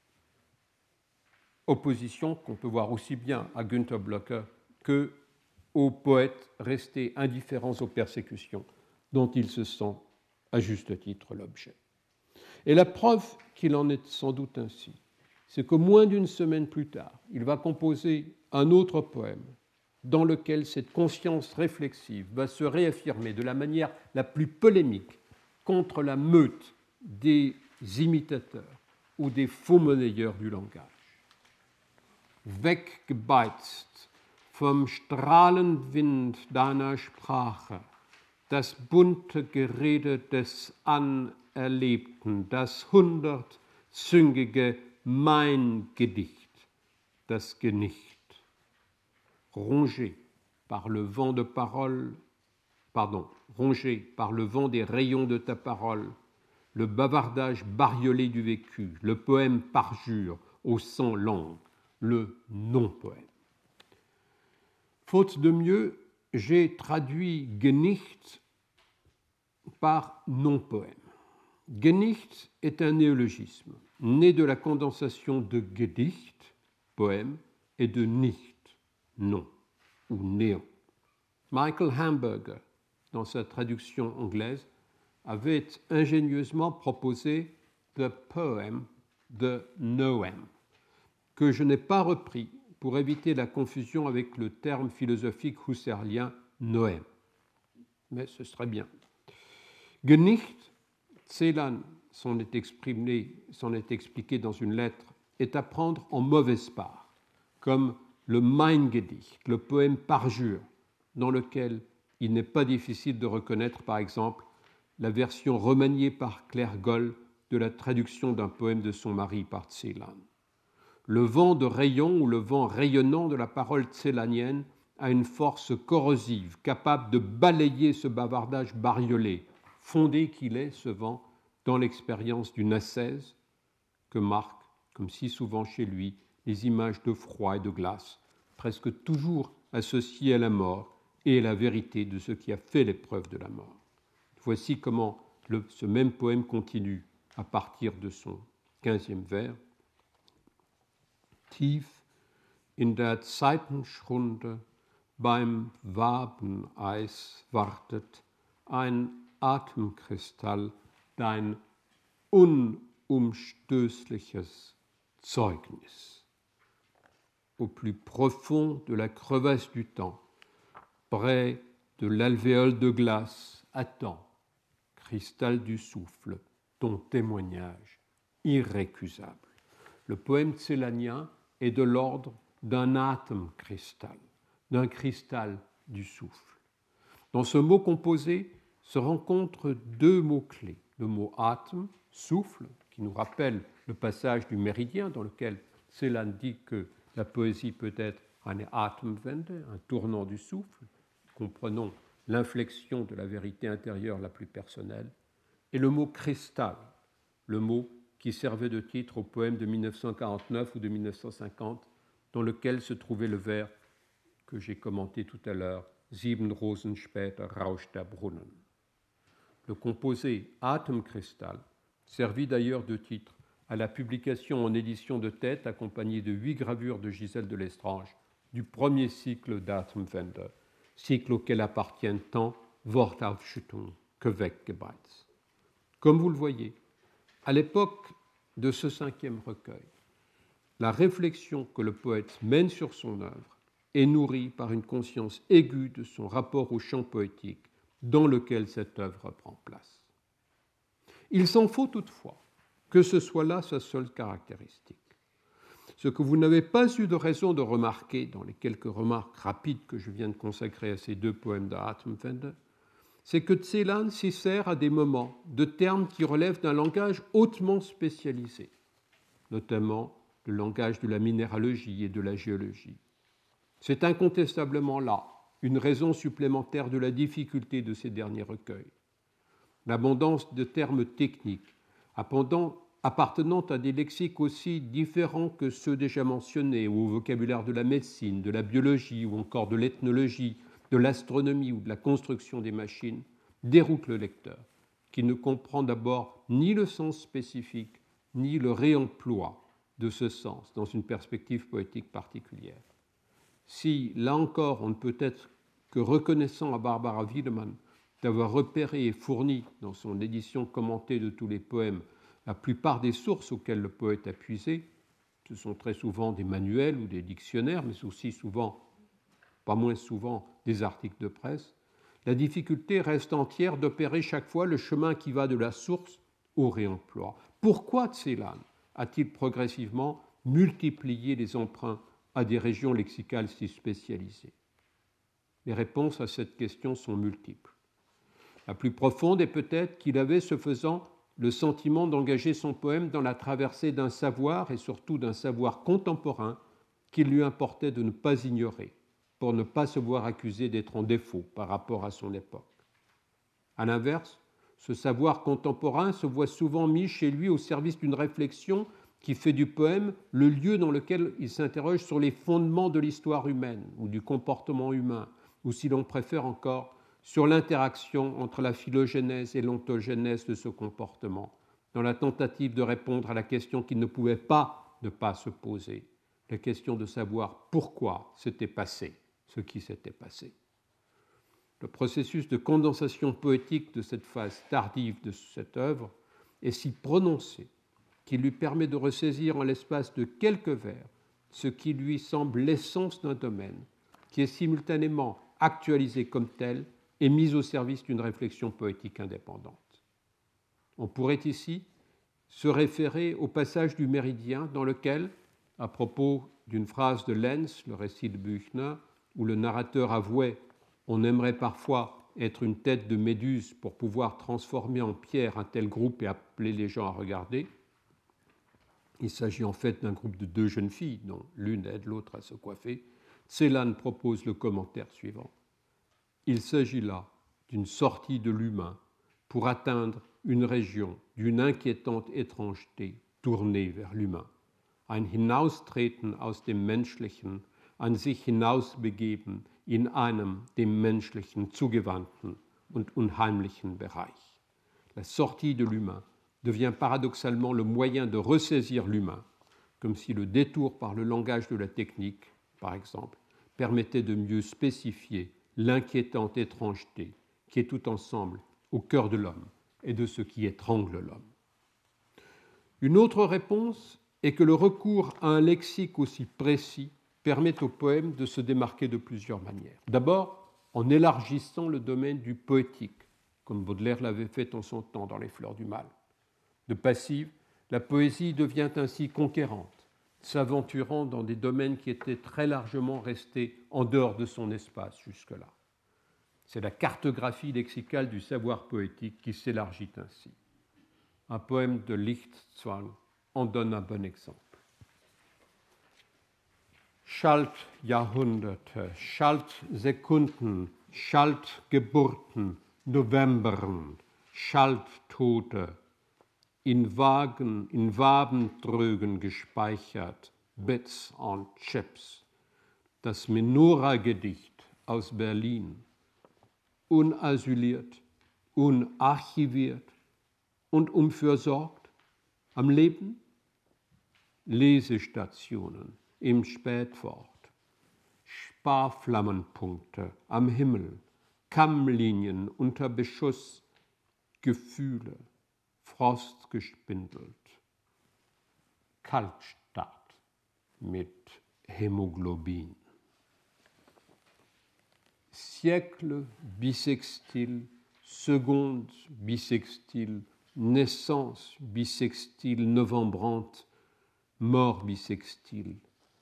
opposition qu'on peut voir aussi bien à Günther Blöcker qu'aux poètes restés indifférents aux persécutions dont ils se sont à juste titre l'objet. Et la preuve qu'il en est sans doute ainsi, c'est que moins d'une semaine plus tard, il va composer un autre poème dans lequel cette conscience réflexive va se réaffirmer de la manière la plus polémique contre la meute des imitateurs ou des faux-monnayeurs du langage. Weggebeizt vom Strahlenwind deiner Sprache, das bunte Gerede des Anerlebten, das hundertzüngige Mein Gedicht, das Genicht, rongé par le vent de parole, pardon, rongé par le vent des rayons de ta parole, le bavardage bariolé du vécu, le poème parjure aux cent langues, le non-poème. Faute de mieux, j'ai traduit Genicht par non-poème. Genicht est un néologisme, né de la condensation de Gedicht, poème, et de Nicht, non, ou néant. Michael Hamburger, dans sa traduction anglaise, avait ingénieusement proposé The Poem de Noem, que je n'ai pas repris pour éviter la confusion avec le terme philosophique husserlien Noem. Mais ce serait bien. Genicht, Celan s'en est exprimé, s'en est expliqué dans une lettre, est à prendre en mauvaise part, comme le Mein Gedicht, le poème parjure, dans lequel il n'est pas difficile de reconnaître, par exemple, la version remaniée par Claire Goll de la traduction d'un poème de son mari par Celan. Le vent de rayon ou le vent rayonnant de la parole célanienne a une force corrosive, capable de balayer ce bavardage bariolé, fondé qu'il est, ce vent, dans l'expérience d'une ascèse que marquent, comme si souvent chez lui, les images de froid et de glace, presque toujours associées à la mort et à la vérité de ce qui a fait l'épreuve de la mort. Voici comment le, ce même poème continue à partir de son quinzième vers. Tief in der Zeitenschrunde beim Wabeneis wartet ein Atemkristall, dein unumstößliches Zeugnis. Au plus profond de la crevasse du temps, près de l'alvéole de glace, attends, cristal du souffle, ton témoignage irrécusable. Le poème célanien est de l'ordre d'un atemcristal, d'un cristal du souffle. Dans ce mot composé se rencontrent deux mots-clés. Le mot atme, souffle, qui nous rappelle le passage du méridien dans lequel Celan dit que la poésie peut être un Atemwende, un tournant du souffle, comprenons l'inflexion de la vérité intérieure la plus personnelle, et le mot cristal, le mot qui servait de titre au poème de mille neuf cent quarante-neuf ou de mille neuf cent cinquante, dans lequel se trouvait le vers que j'ai commenté tout à l'heure, Sieben Rosen später rauscht der Brunnen. Le composé Atemkristall servit d'ailleurs de titre à la publication en édition de tête, accompagnée de huit gravures de Gisèle de Lestrange, du premier cycle d'Atemwende, cycle auquel appartiennent tant Wortaufschüttung que Weggebeiz. Comme vous le voyez, à l'époque de ce cinquième recueil, la réflexion que le poète mène sur son œuvre est nourrie par une conscience aiguë de son rapport au champ poétique dans lequel cette œuvre prend place. Il s'en faut toutefois que ce soit là sa seule caractéristique. Ce que vous n'avez pas eu de raison de remarquer dans les quelques remarques rapides que je viens de consacrer à ces deux poèmes d'Atemwende, c'est que Celan s'y sert à des moments de termes qui relèvent d'un langage hautement spécialisé, notamment le langage de la minéralogie et de la géologie. C'est incontestablement là une raison supplémentaire de la difficulté de ces derniers recueils. L'abondance de termes techniques, appartenant à des lexiques aussi différents que ceux déjà mentionnés, ou au vocabulaire de la médecine, de la biologie, ou encore de l'ethnologie, de l'astronomie ou de la construction des machines, déroute le lecteur, qui ne comprend d'abord ni le sens spécifique, ni le réemploi de ce sens dans une perspective poétique particulière. Si, là encore, on ne peut être que reconnaissant à Barbara Wiedemann d'avoir repéré et fourni dans son édition commentée de tous les poèmes la plupart des sources auxquelles le poète a puisé, ce sont très souvent des manuels ou des dictionnaires, mais aussi souvent, pas moins souvent, des articles de presse, la difficulté reste entière d'opérer chaque fois le chemin qui va de la source au réemploi. Pourquoi Celan a-t-il progressivement multiplié les emprunts à des régions lexicales si spécialisées? Les réponses à cette question sont multiples. La plus profonde est peut-être qu'il avait, ce faisant, le sentiment d'engager son poème dans la traversée d'un savoir, et surtout d'un savoir contemporain, qu'il lui importait de ne pas ignorer, pour ne pas se voir accusé d'être en défaut par rapport à son époque. À l'inverse, ce savoir contemporain se voit souvent mis chez lui au service d'une réflexion qui fait du poème le lieu dans lequel il s'interroge sur les fondements de l'histoire humaine ou du comportement humain, ou si l'on préfère encore, sur l'interaction entre la phylogénèse et l'ontogénèse de ce comportement, dans la tentative de répondre à la question qu'il ne pouvait pas ne pas se poser, la question de savoir pourquoi s'était passé ce qui s'était passé. Le processus de condensation poétique de cette phase tardive de cette œuvre est si prononcé qu'il lui permet de ressaisir en l'espace de quelques vers ce qui lui semble l'essence d'un domaine, qui est simultanément actualisé comme tel et mis au service d'une réflexion poétique indépendante. On pourrait ici se référer au passage du Méridien dans lequel, à propos d'une phrase de Lenz, le récit de Büchner, où le narrateur avouait On aimerait parfois être une tête de Méduse pour pouvoir transformer en pierre un tel groupe et appeler les gens à regarder. Il s'agit en fait d'un groupe de deux jeunes filles, dont l'une aide l'autre à se coiffer. Celan propose le commentaire suivant. Il s'agit là d'une sortie de l'humain pour atteindre une région d'une inquiétante étrangeté tournée vers l'humain. Ein Hinaustreten aus dem Menschlichen, ein sich hinausbegeben in einem dem Menschlichen zugewandten und unheimlichen Bereich. La sortie de l'humain devient paradoxalement le moyen de ressaisir l'humain, comme si le détour par le langage de la technique, par exemple, permettait de mieux spécifier l'inquiétante étrangeté qui est tout ensemble au cœur de l'homme et de ce qui étrangle l'homme. Une autre réponse est que le recours à un lexique aussi précis permet au poème de se démarquer de plusieurs manières. D'abord, en élargissant le domaine du poétique, comme Baudelaire l'avait fait en son temps dans Les Fleurs du Mal. De passive, la poésie devient ainsi conquérante, s'aventurant dans des domaines qui étaient très largement restés en dehors de son espace jusque-là. C'est la cartographie lexicale du savoir poétique qui s'élargit ainsi. Un poème de Lichtzwang en donne un bon exemple. Schaltjahrhunderte, Schaltsekunden, Schaltgeburten, Novembern, Schalttote, in Wagen, in Wabentrögen gespeichert, Bits und Chips. Das Menora-Gedicht aus Berlin, unasyliert, unarchiviert und umfürsorgt am Leben? Lesestationen im Spätwort, Sparflammenpunkte am Himmel, Kammlinien unter Beschuss, Gefühle, Frost gespindelt, Kaltstart mit Hämoglobin. Siècle bissextile, seconde bissextile, naissance bissextile, novembrante, mort bissextile,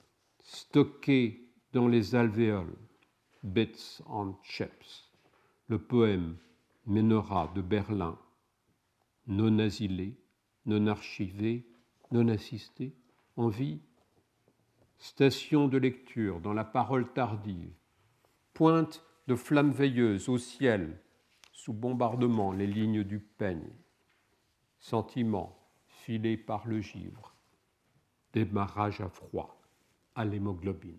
stocké dans les alvéoles, bits and chips, le poème Menora de Berlin, non asilé, non archivé, non assisté, en vie, station de lecture dans la parole tardive, pointe de flammes veilleuses au ciel, sous bombardement les lignes du peigne, sentiment filé par le givre, démarrage à froid, à l'hémoglobine.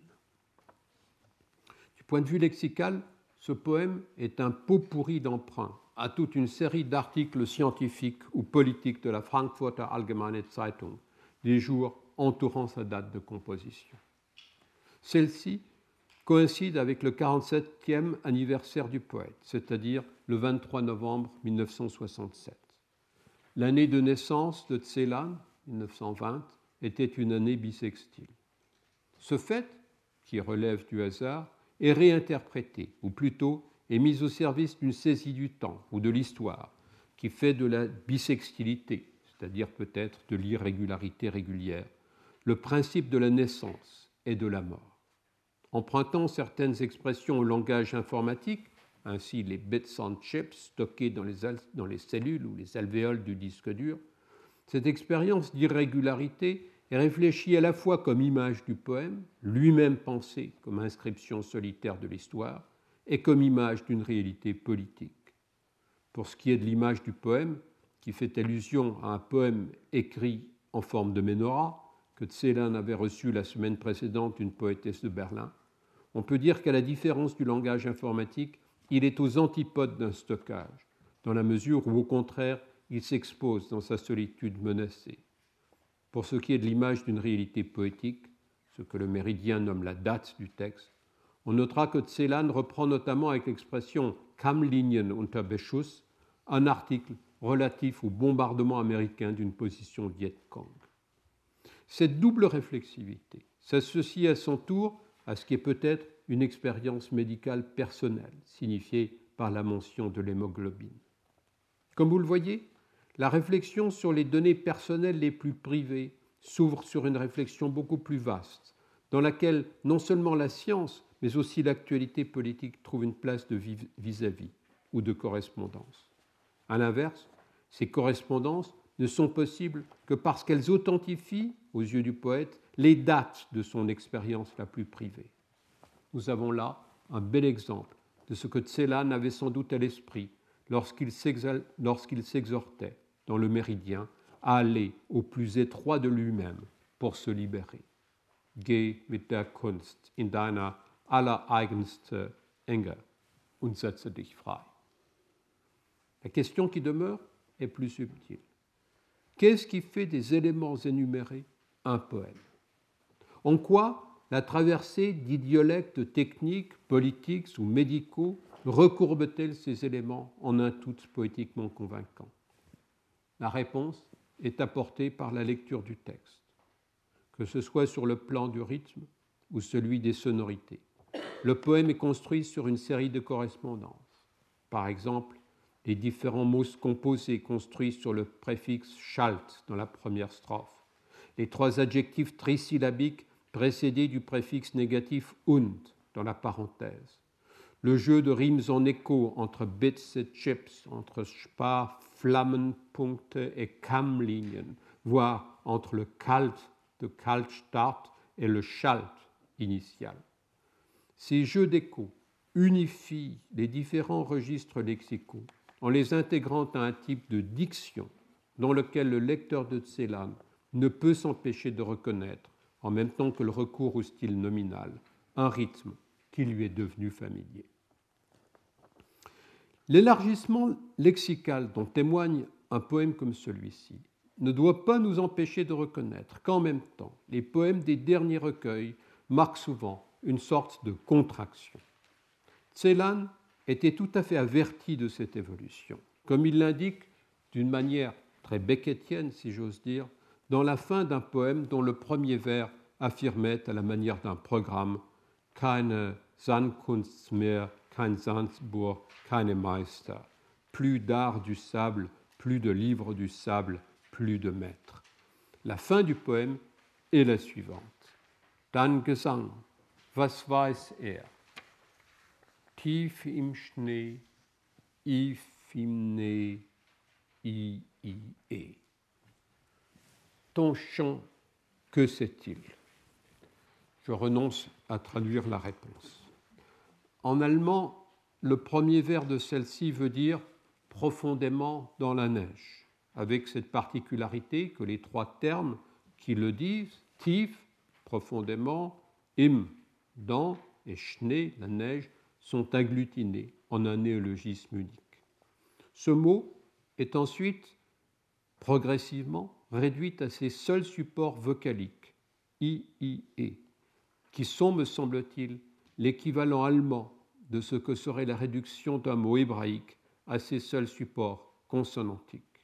Du point de vue lexical, ce poème est un pot-pourri d'emprunts à toute une série d'articles scientifiques ou politiques de la Frankfurter Allgemeine Zeitung, des jours entourant sa date de composition. Celle-ci coïncide avec le quarante-septième anniversaire du poète, c'est-à-dire le vingt-trois novembre mille neuf cent soixante-sept. L'année de naissance de Celan, mille neuf cent vingt, était une année bissextile. Ce fait, qui relève du hasard, est réinterprété, ou plutôt est mis au service d'une saisie du temps ou de l'histoire, qui fait de la bissextilité, c'est-à-dire peut-être de l'irrégularité régulière, le principe de la naissance et de la mort. Empruntant certaines expressions au langage informatique, ainsi les bits and chips stockés dans les, al- dans les cellules ou les alvéoles du disque dur, cette expérience d'irrégularité est réfléchie à la fois comme image du poème, lui-même pensé comme inscription solitaire de l'histoire, et comme image d'une réalité politique. Pour ce qui est de l'image du poème, qui fait allusion à un poème écrit en forme de Menora, que Celan avait reçu la semaine précédente d'une poétesse de Berlin, on peut dire qu'à la différence du langage informatique, il est aux antipodes d'un stockage, dans la mesure où, au contraire, il s'expose dans sa solitude menacée. Pour ce qui est de l'image d'une réalité poétique, ce que le Méridien nomme la date du texte, on notera que Celan reprend notamment avec l'expression « Kammlinien unter Beschuss » un article relatif au bombardement américain d'une position Viet-Cong. Cette double réflexivité s'associe à son tour à ce qui est peut-être une expérience médicale personnelle, signifiée par la mention de l'hémoglobine. Comme vous le voyez, la réflexion sur les données personnelles les plus privées s'ouvre sur une réflexion beaucoup plus vaste, dans laquelle non seulement la science, mais aussi l'actualité politique trouve une place de vis-à-vis ou de correspondance. À l'inverse, ces correspondances ne sont possibles que parce qu'elles authentifient, aux yeux du poète, les dates de son expérience la plus privée. Nous avons là un bel exemple de ce que Celan avait sans doute à l'esprit lorsqu'il s'exhortait dans le Méridien à aller au plus étroit de lui-même pour se libérer. Geh mit der Kunst in deiner allereigenste Enge und setze dich frei. La question qui demeure est plus subtile. Qu'est-ce qui fait des éléments énumérés un poème? En quoi la traversée d'idiolectes techniques, politiques ou médicaux recourbe-t-elle ces éléments en un tout poétiquement convaincant? La réponse est apportée par la lecture du texte, que ce soit sur le plan du rythme ou celui des sonorités. Le poème est construit sur une série de correspondances. Par exemple, les différents mots composés construits sur le préfixe schalt dans la première strophe, les trois adjectifs trisyllabiques précédés du préfixe négatif und dans la parenthèse, le jeu de rimes en écho entre bits et chips, entre Spar, Flammenpunkte et Kammlinien, voire entre le kalt de Kaltstart et le schalt initial. Ces jeux d'écho unifient les différents registres lexicaux en les intégrant à un type de diction dans lequel le lecteur de Celan ne peut s'empêcher de reconnaître, en même temps que le recours au style nominal, un rythme qui lui est devenu familier. L'élargissement lexical dont témoigne un poème comme celui-ci ne doit pas nous empêcher de reconnaître qu'en même temps, les poèmes des derniers recueils marquent souvent une sorte de contraction. Celan était tout à fait averti de cette évolution, comme il l'indique d'une manière très beckettienne, si j'ose dire, dans la fin d'un poème dont le premier vers affirmait à la manière d'un programme « Keine Sandkunst mehr, kein Sandburg, keine Meister » plus d'art du sable, plus de livres du sable, plus de maîtres. La fin du poème est la suivante. Dann Gesang, was weiß er? Tief im Schnee, if im Schnee, i, i, e. Ton chant, que sait-il? Je renonce à traduire la réponse. En allemand, le premier vers de celle-ci veut dire profondément dans la neige, avec cette particularité que les trois termes qui le disent, tief, profondément, im, dans, et Schnee, la neige, sont agglutinés en un néologisme unique. Ce mot est ensuite progressivement réduit à ses seuls supports vocaliques, i, i, e, qui sont, me semble-t-il, l'équivalent allemand de ce que serait la réduction d'un mot hébraïque à ses seuls supports consonantiques.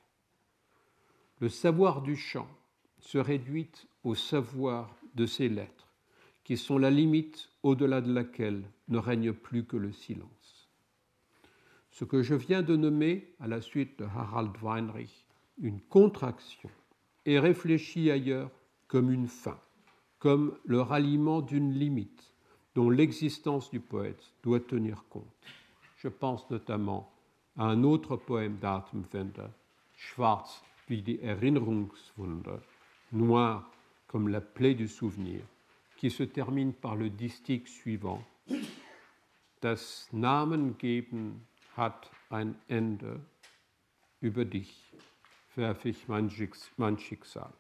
Le savoir du chant se réduit au savoir de ses lettres, qui sont la limite au-delà de laquelle ne règne plus que le silence. Ce que je viens de nommer, à la suite de Harald Weinrich, une contraction, est réfléchi ailleurs comme une fin, comme le ralliement d'une limite dont l'existence du poète doit tenir compte. Je pense notamment à un autre poème d'Artemwender, Schwarz wie die Erinnerungswunde, noir comme la plaie du souvenir, qui se termine par le distique suivant. Das Namengeben hat ein Ende, über dich werf ich mein Schicksal.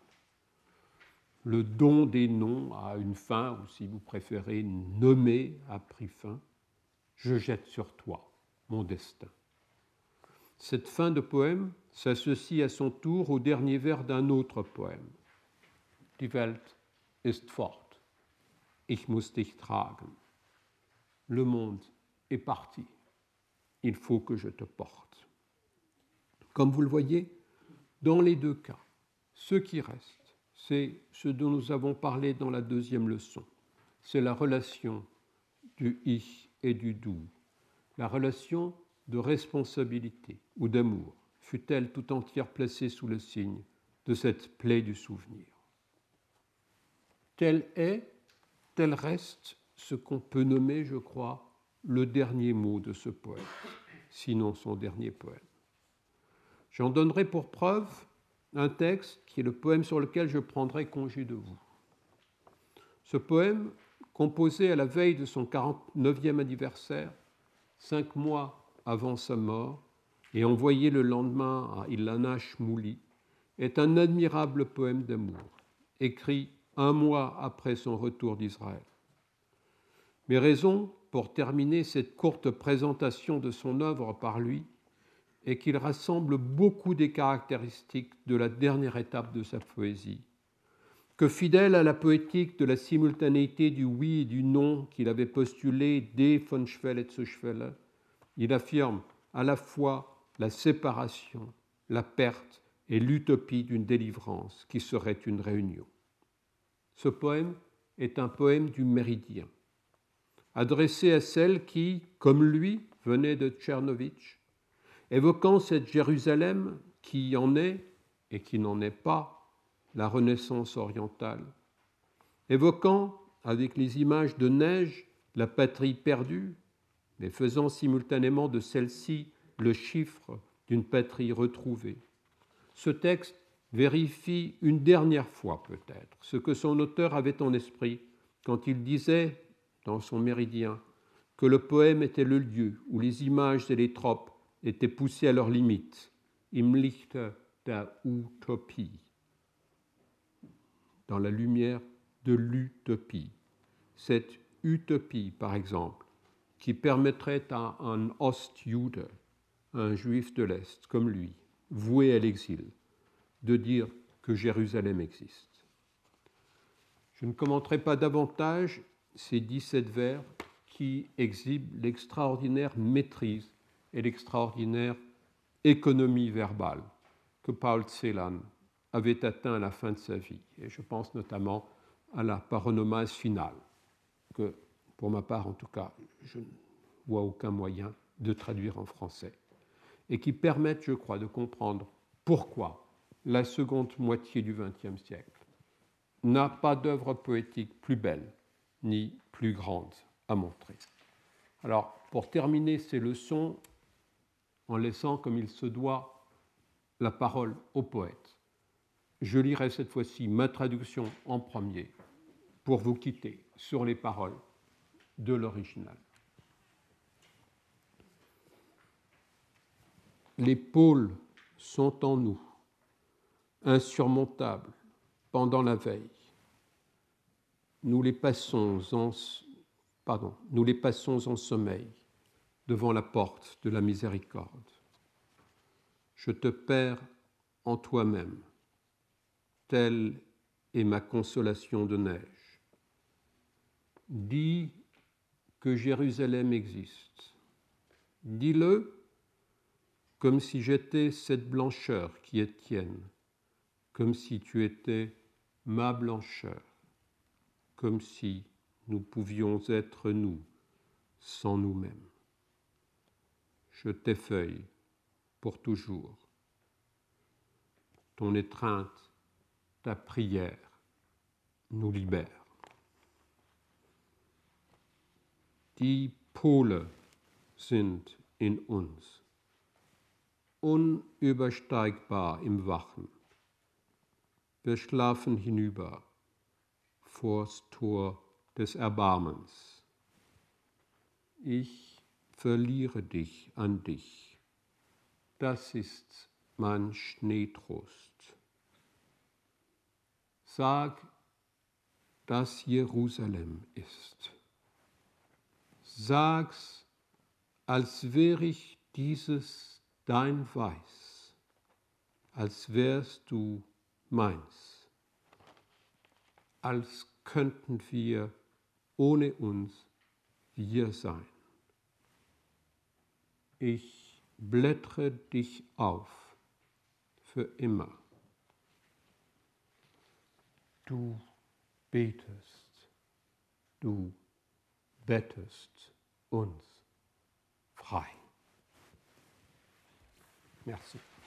Le don des noms a une fin, ou si vous préférez, nommer a pris fin. Je jette sur toi mon destin. Cette fin de poème s'associe à son tour au dernier vers d'un autre poème. Die Welt ist fort. Ich muss dich tragen. Le monde est parti. Il faut que je te porte. Comme vous le voyez, dans les deux cas, ce qui reste, c'est ce dont nous avons parlé dans la deuxième leçon. C'est la relation du ich et du du, la relation de responsabilité ou d'amour, fut-elle tout entière placée sous le signe de cette plaie du souvenir. Tel est, tel reste ce qu'on peut nommer, je crois, le dernier mot de ce poème, sinon son dernier poème. J'en donnerai pour preuve un texte qui est le poème sur lequel je prendrai congé de vous. Ce poème, composé à la veille de son quarante-neuvième anniversaire, cinq mois avant sa mort, et envoyé le lendemain à Ilana Shmouli, est un admirable poème d'amour, écrit un mois après son retour d'Israël. Mes raisons pour terminer cette courte présentation de son œuvre par lui est qu'il rassemble beaucoup des caractéristiques de la dernière étape de sa poésie, que fidèle à la poétique de la simultanéité du oui et du non qu'il avait postulé dès von Schwelle et zu Schwelle, il affirme à la fois la séparation, la perte et l'utopie d'une délivrance qui serait une réunion. Ce poème est un poème du méridien, adressé à celle qui, comme lui, venait de Tchernovitch, évoquant cette Jérusalem qui en est et qui n'en est pas la Renaissance orientale, évoquant, avec les images de neige, la patrie perdue, mais faisant simultanément de celle-ci le chiffre d'une patrie retrouvée. Ce texte vérifie une dernière fois peut-être ce que son auteur avait en esprit quand il disait, dans son méridien, que le poème était le lieu où les images et les tropes étaient poussées à leurs limites, im Lichte der Utopie, dans la lumière de l'utopie. Cette utopie, par exemple, qui permettrait à un Ostjude, un juif de l'Est comme lui, voué à l'exil, de dire que Jérusalem existe. Je ne commenterai pas davantage ces dix-sept vers qui exhibent l'extraordinaire maîtrise et l'extraordinaire économie verbale que Paul Celan avait atteint à la fin de sa vie. Et je pense notamment à la paronomase finale, que, pour ma part en tout cas, je ne vois aucun moyen de traduire en français, et qui permettent, je crois, de comprendre pourquoi la seconde moitié du vingtième siècle n'a pas d'œuvre poétique plus belle ni plus grande à montrer. Alors, pour terminer ces leçons, en laissant comme il se doit la parole au poète, je lirai cette fois-ci ma traduction en premier pour vous quitter sur les paroles de l'original. Les pôles sont en nous, insurmontables pendant la veille. Nous les passons en, pardon, nous les passons en sommeil devant la porte de la miséricorde. Je te perds en toi-même, telle est ma consolation de neige. Dis que Jérusalem existe. Dis-le comme si j'étais cette blancheur qui est tienne, comme si tu étais ma blancheur, comme si nous pouvions être nous sans nous-mêmes. Je t'effeuille pour toujours. Ton étreinte, ta prière nous libère. Die Pole sind in uns, unübersteigbar im Wachen. Wir schlafen hinüber vors Tor des Erbarmens. Ich verliere dich an dich. Das ist mein Schneetrost. Sag, dass Jerusalem ist. Sag's, als wär ich dieses dein Weiß, als wärst du meins, als könnten wir ohne uns wir sein. Ich blättere dich auf für immer. Du betest, du bettest uns frei. Merci.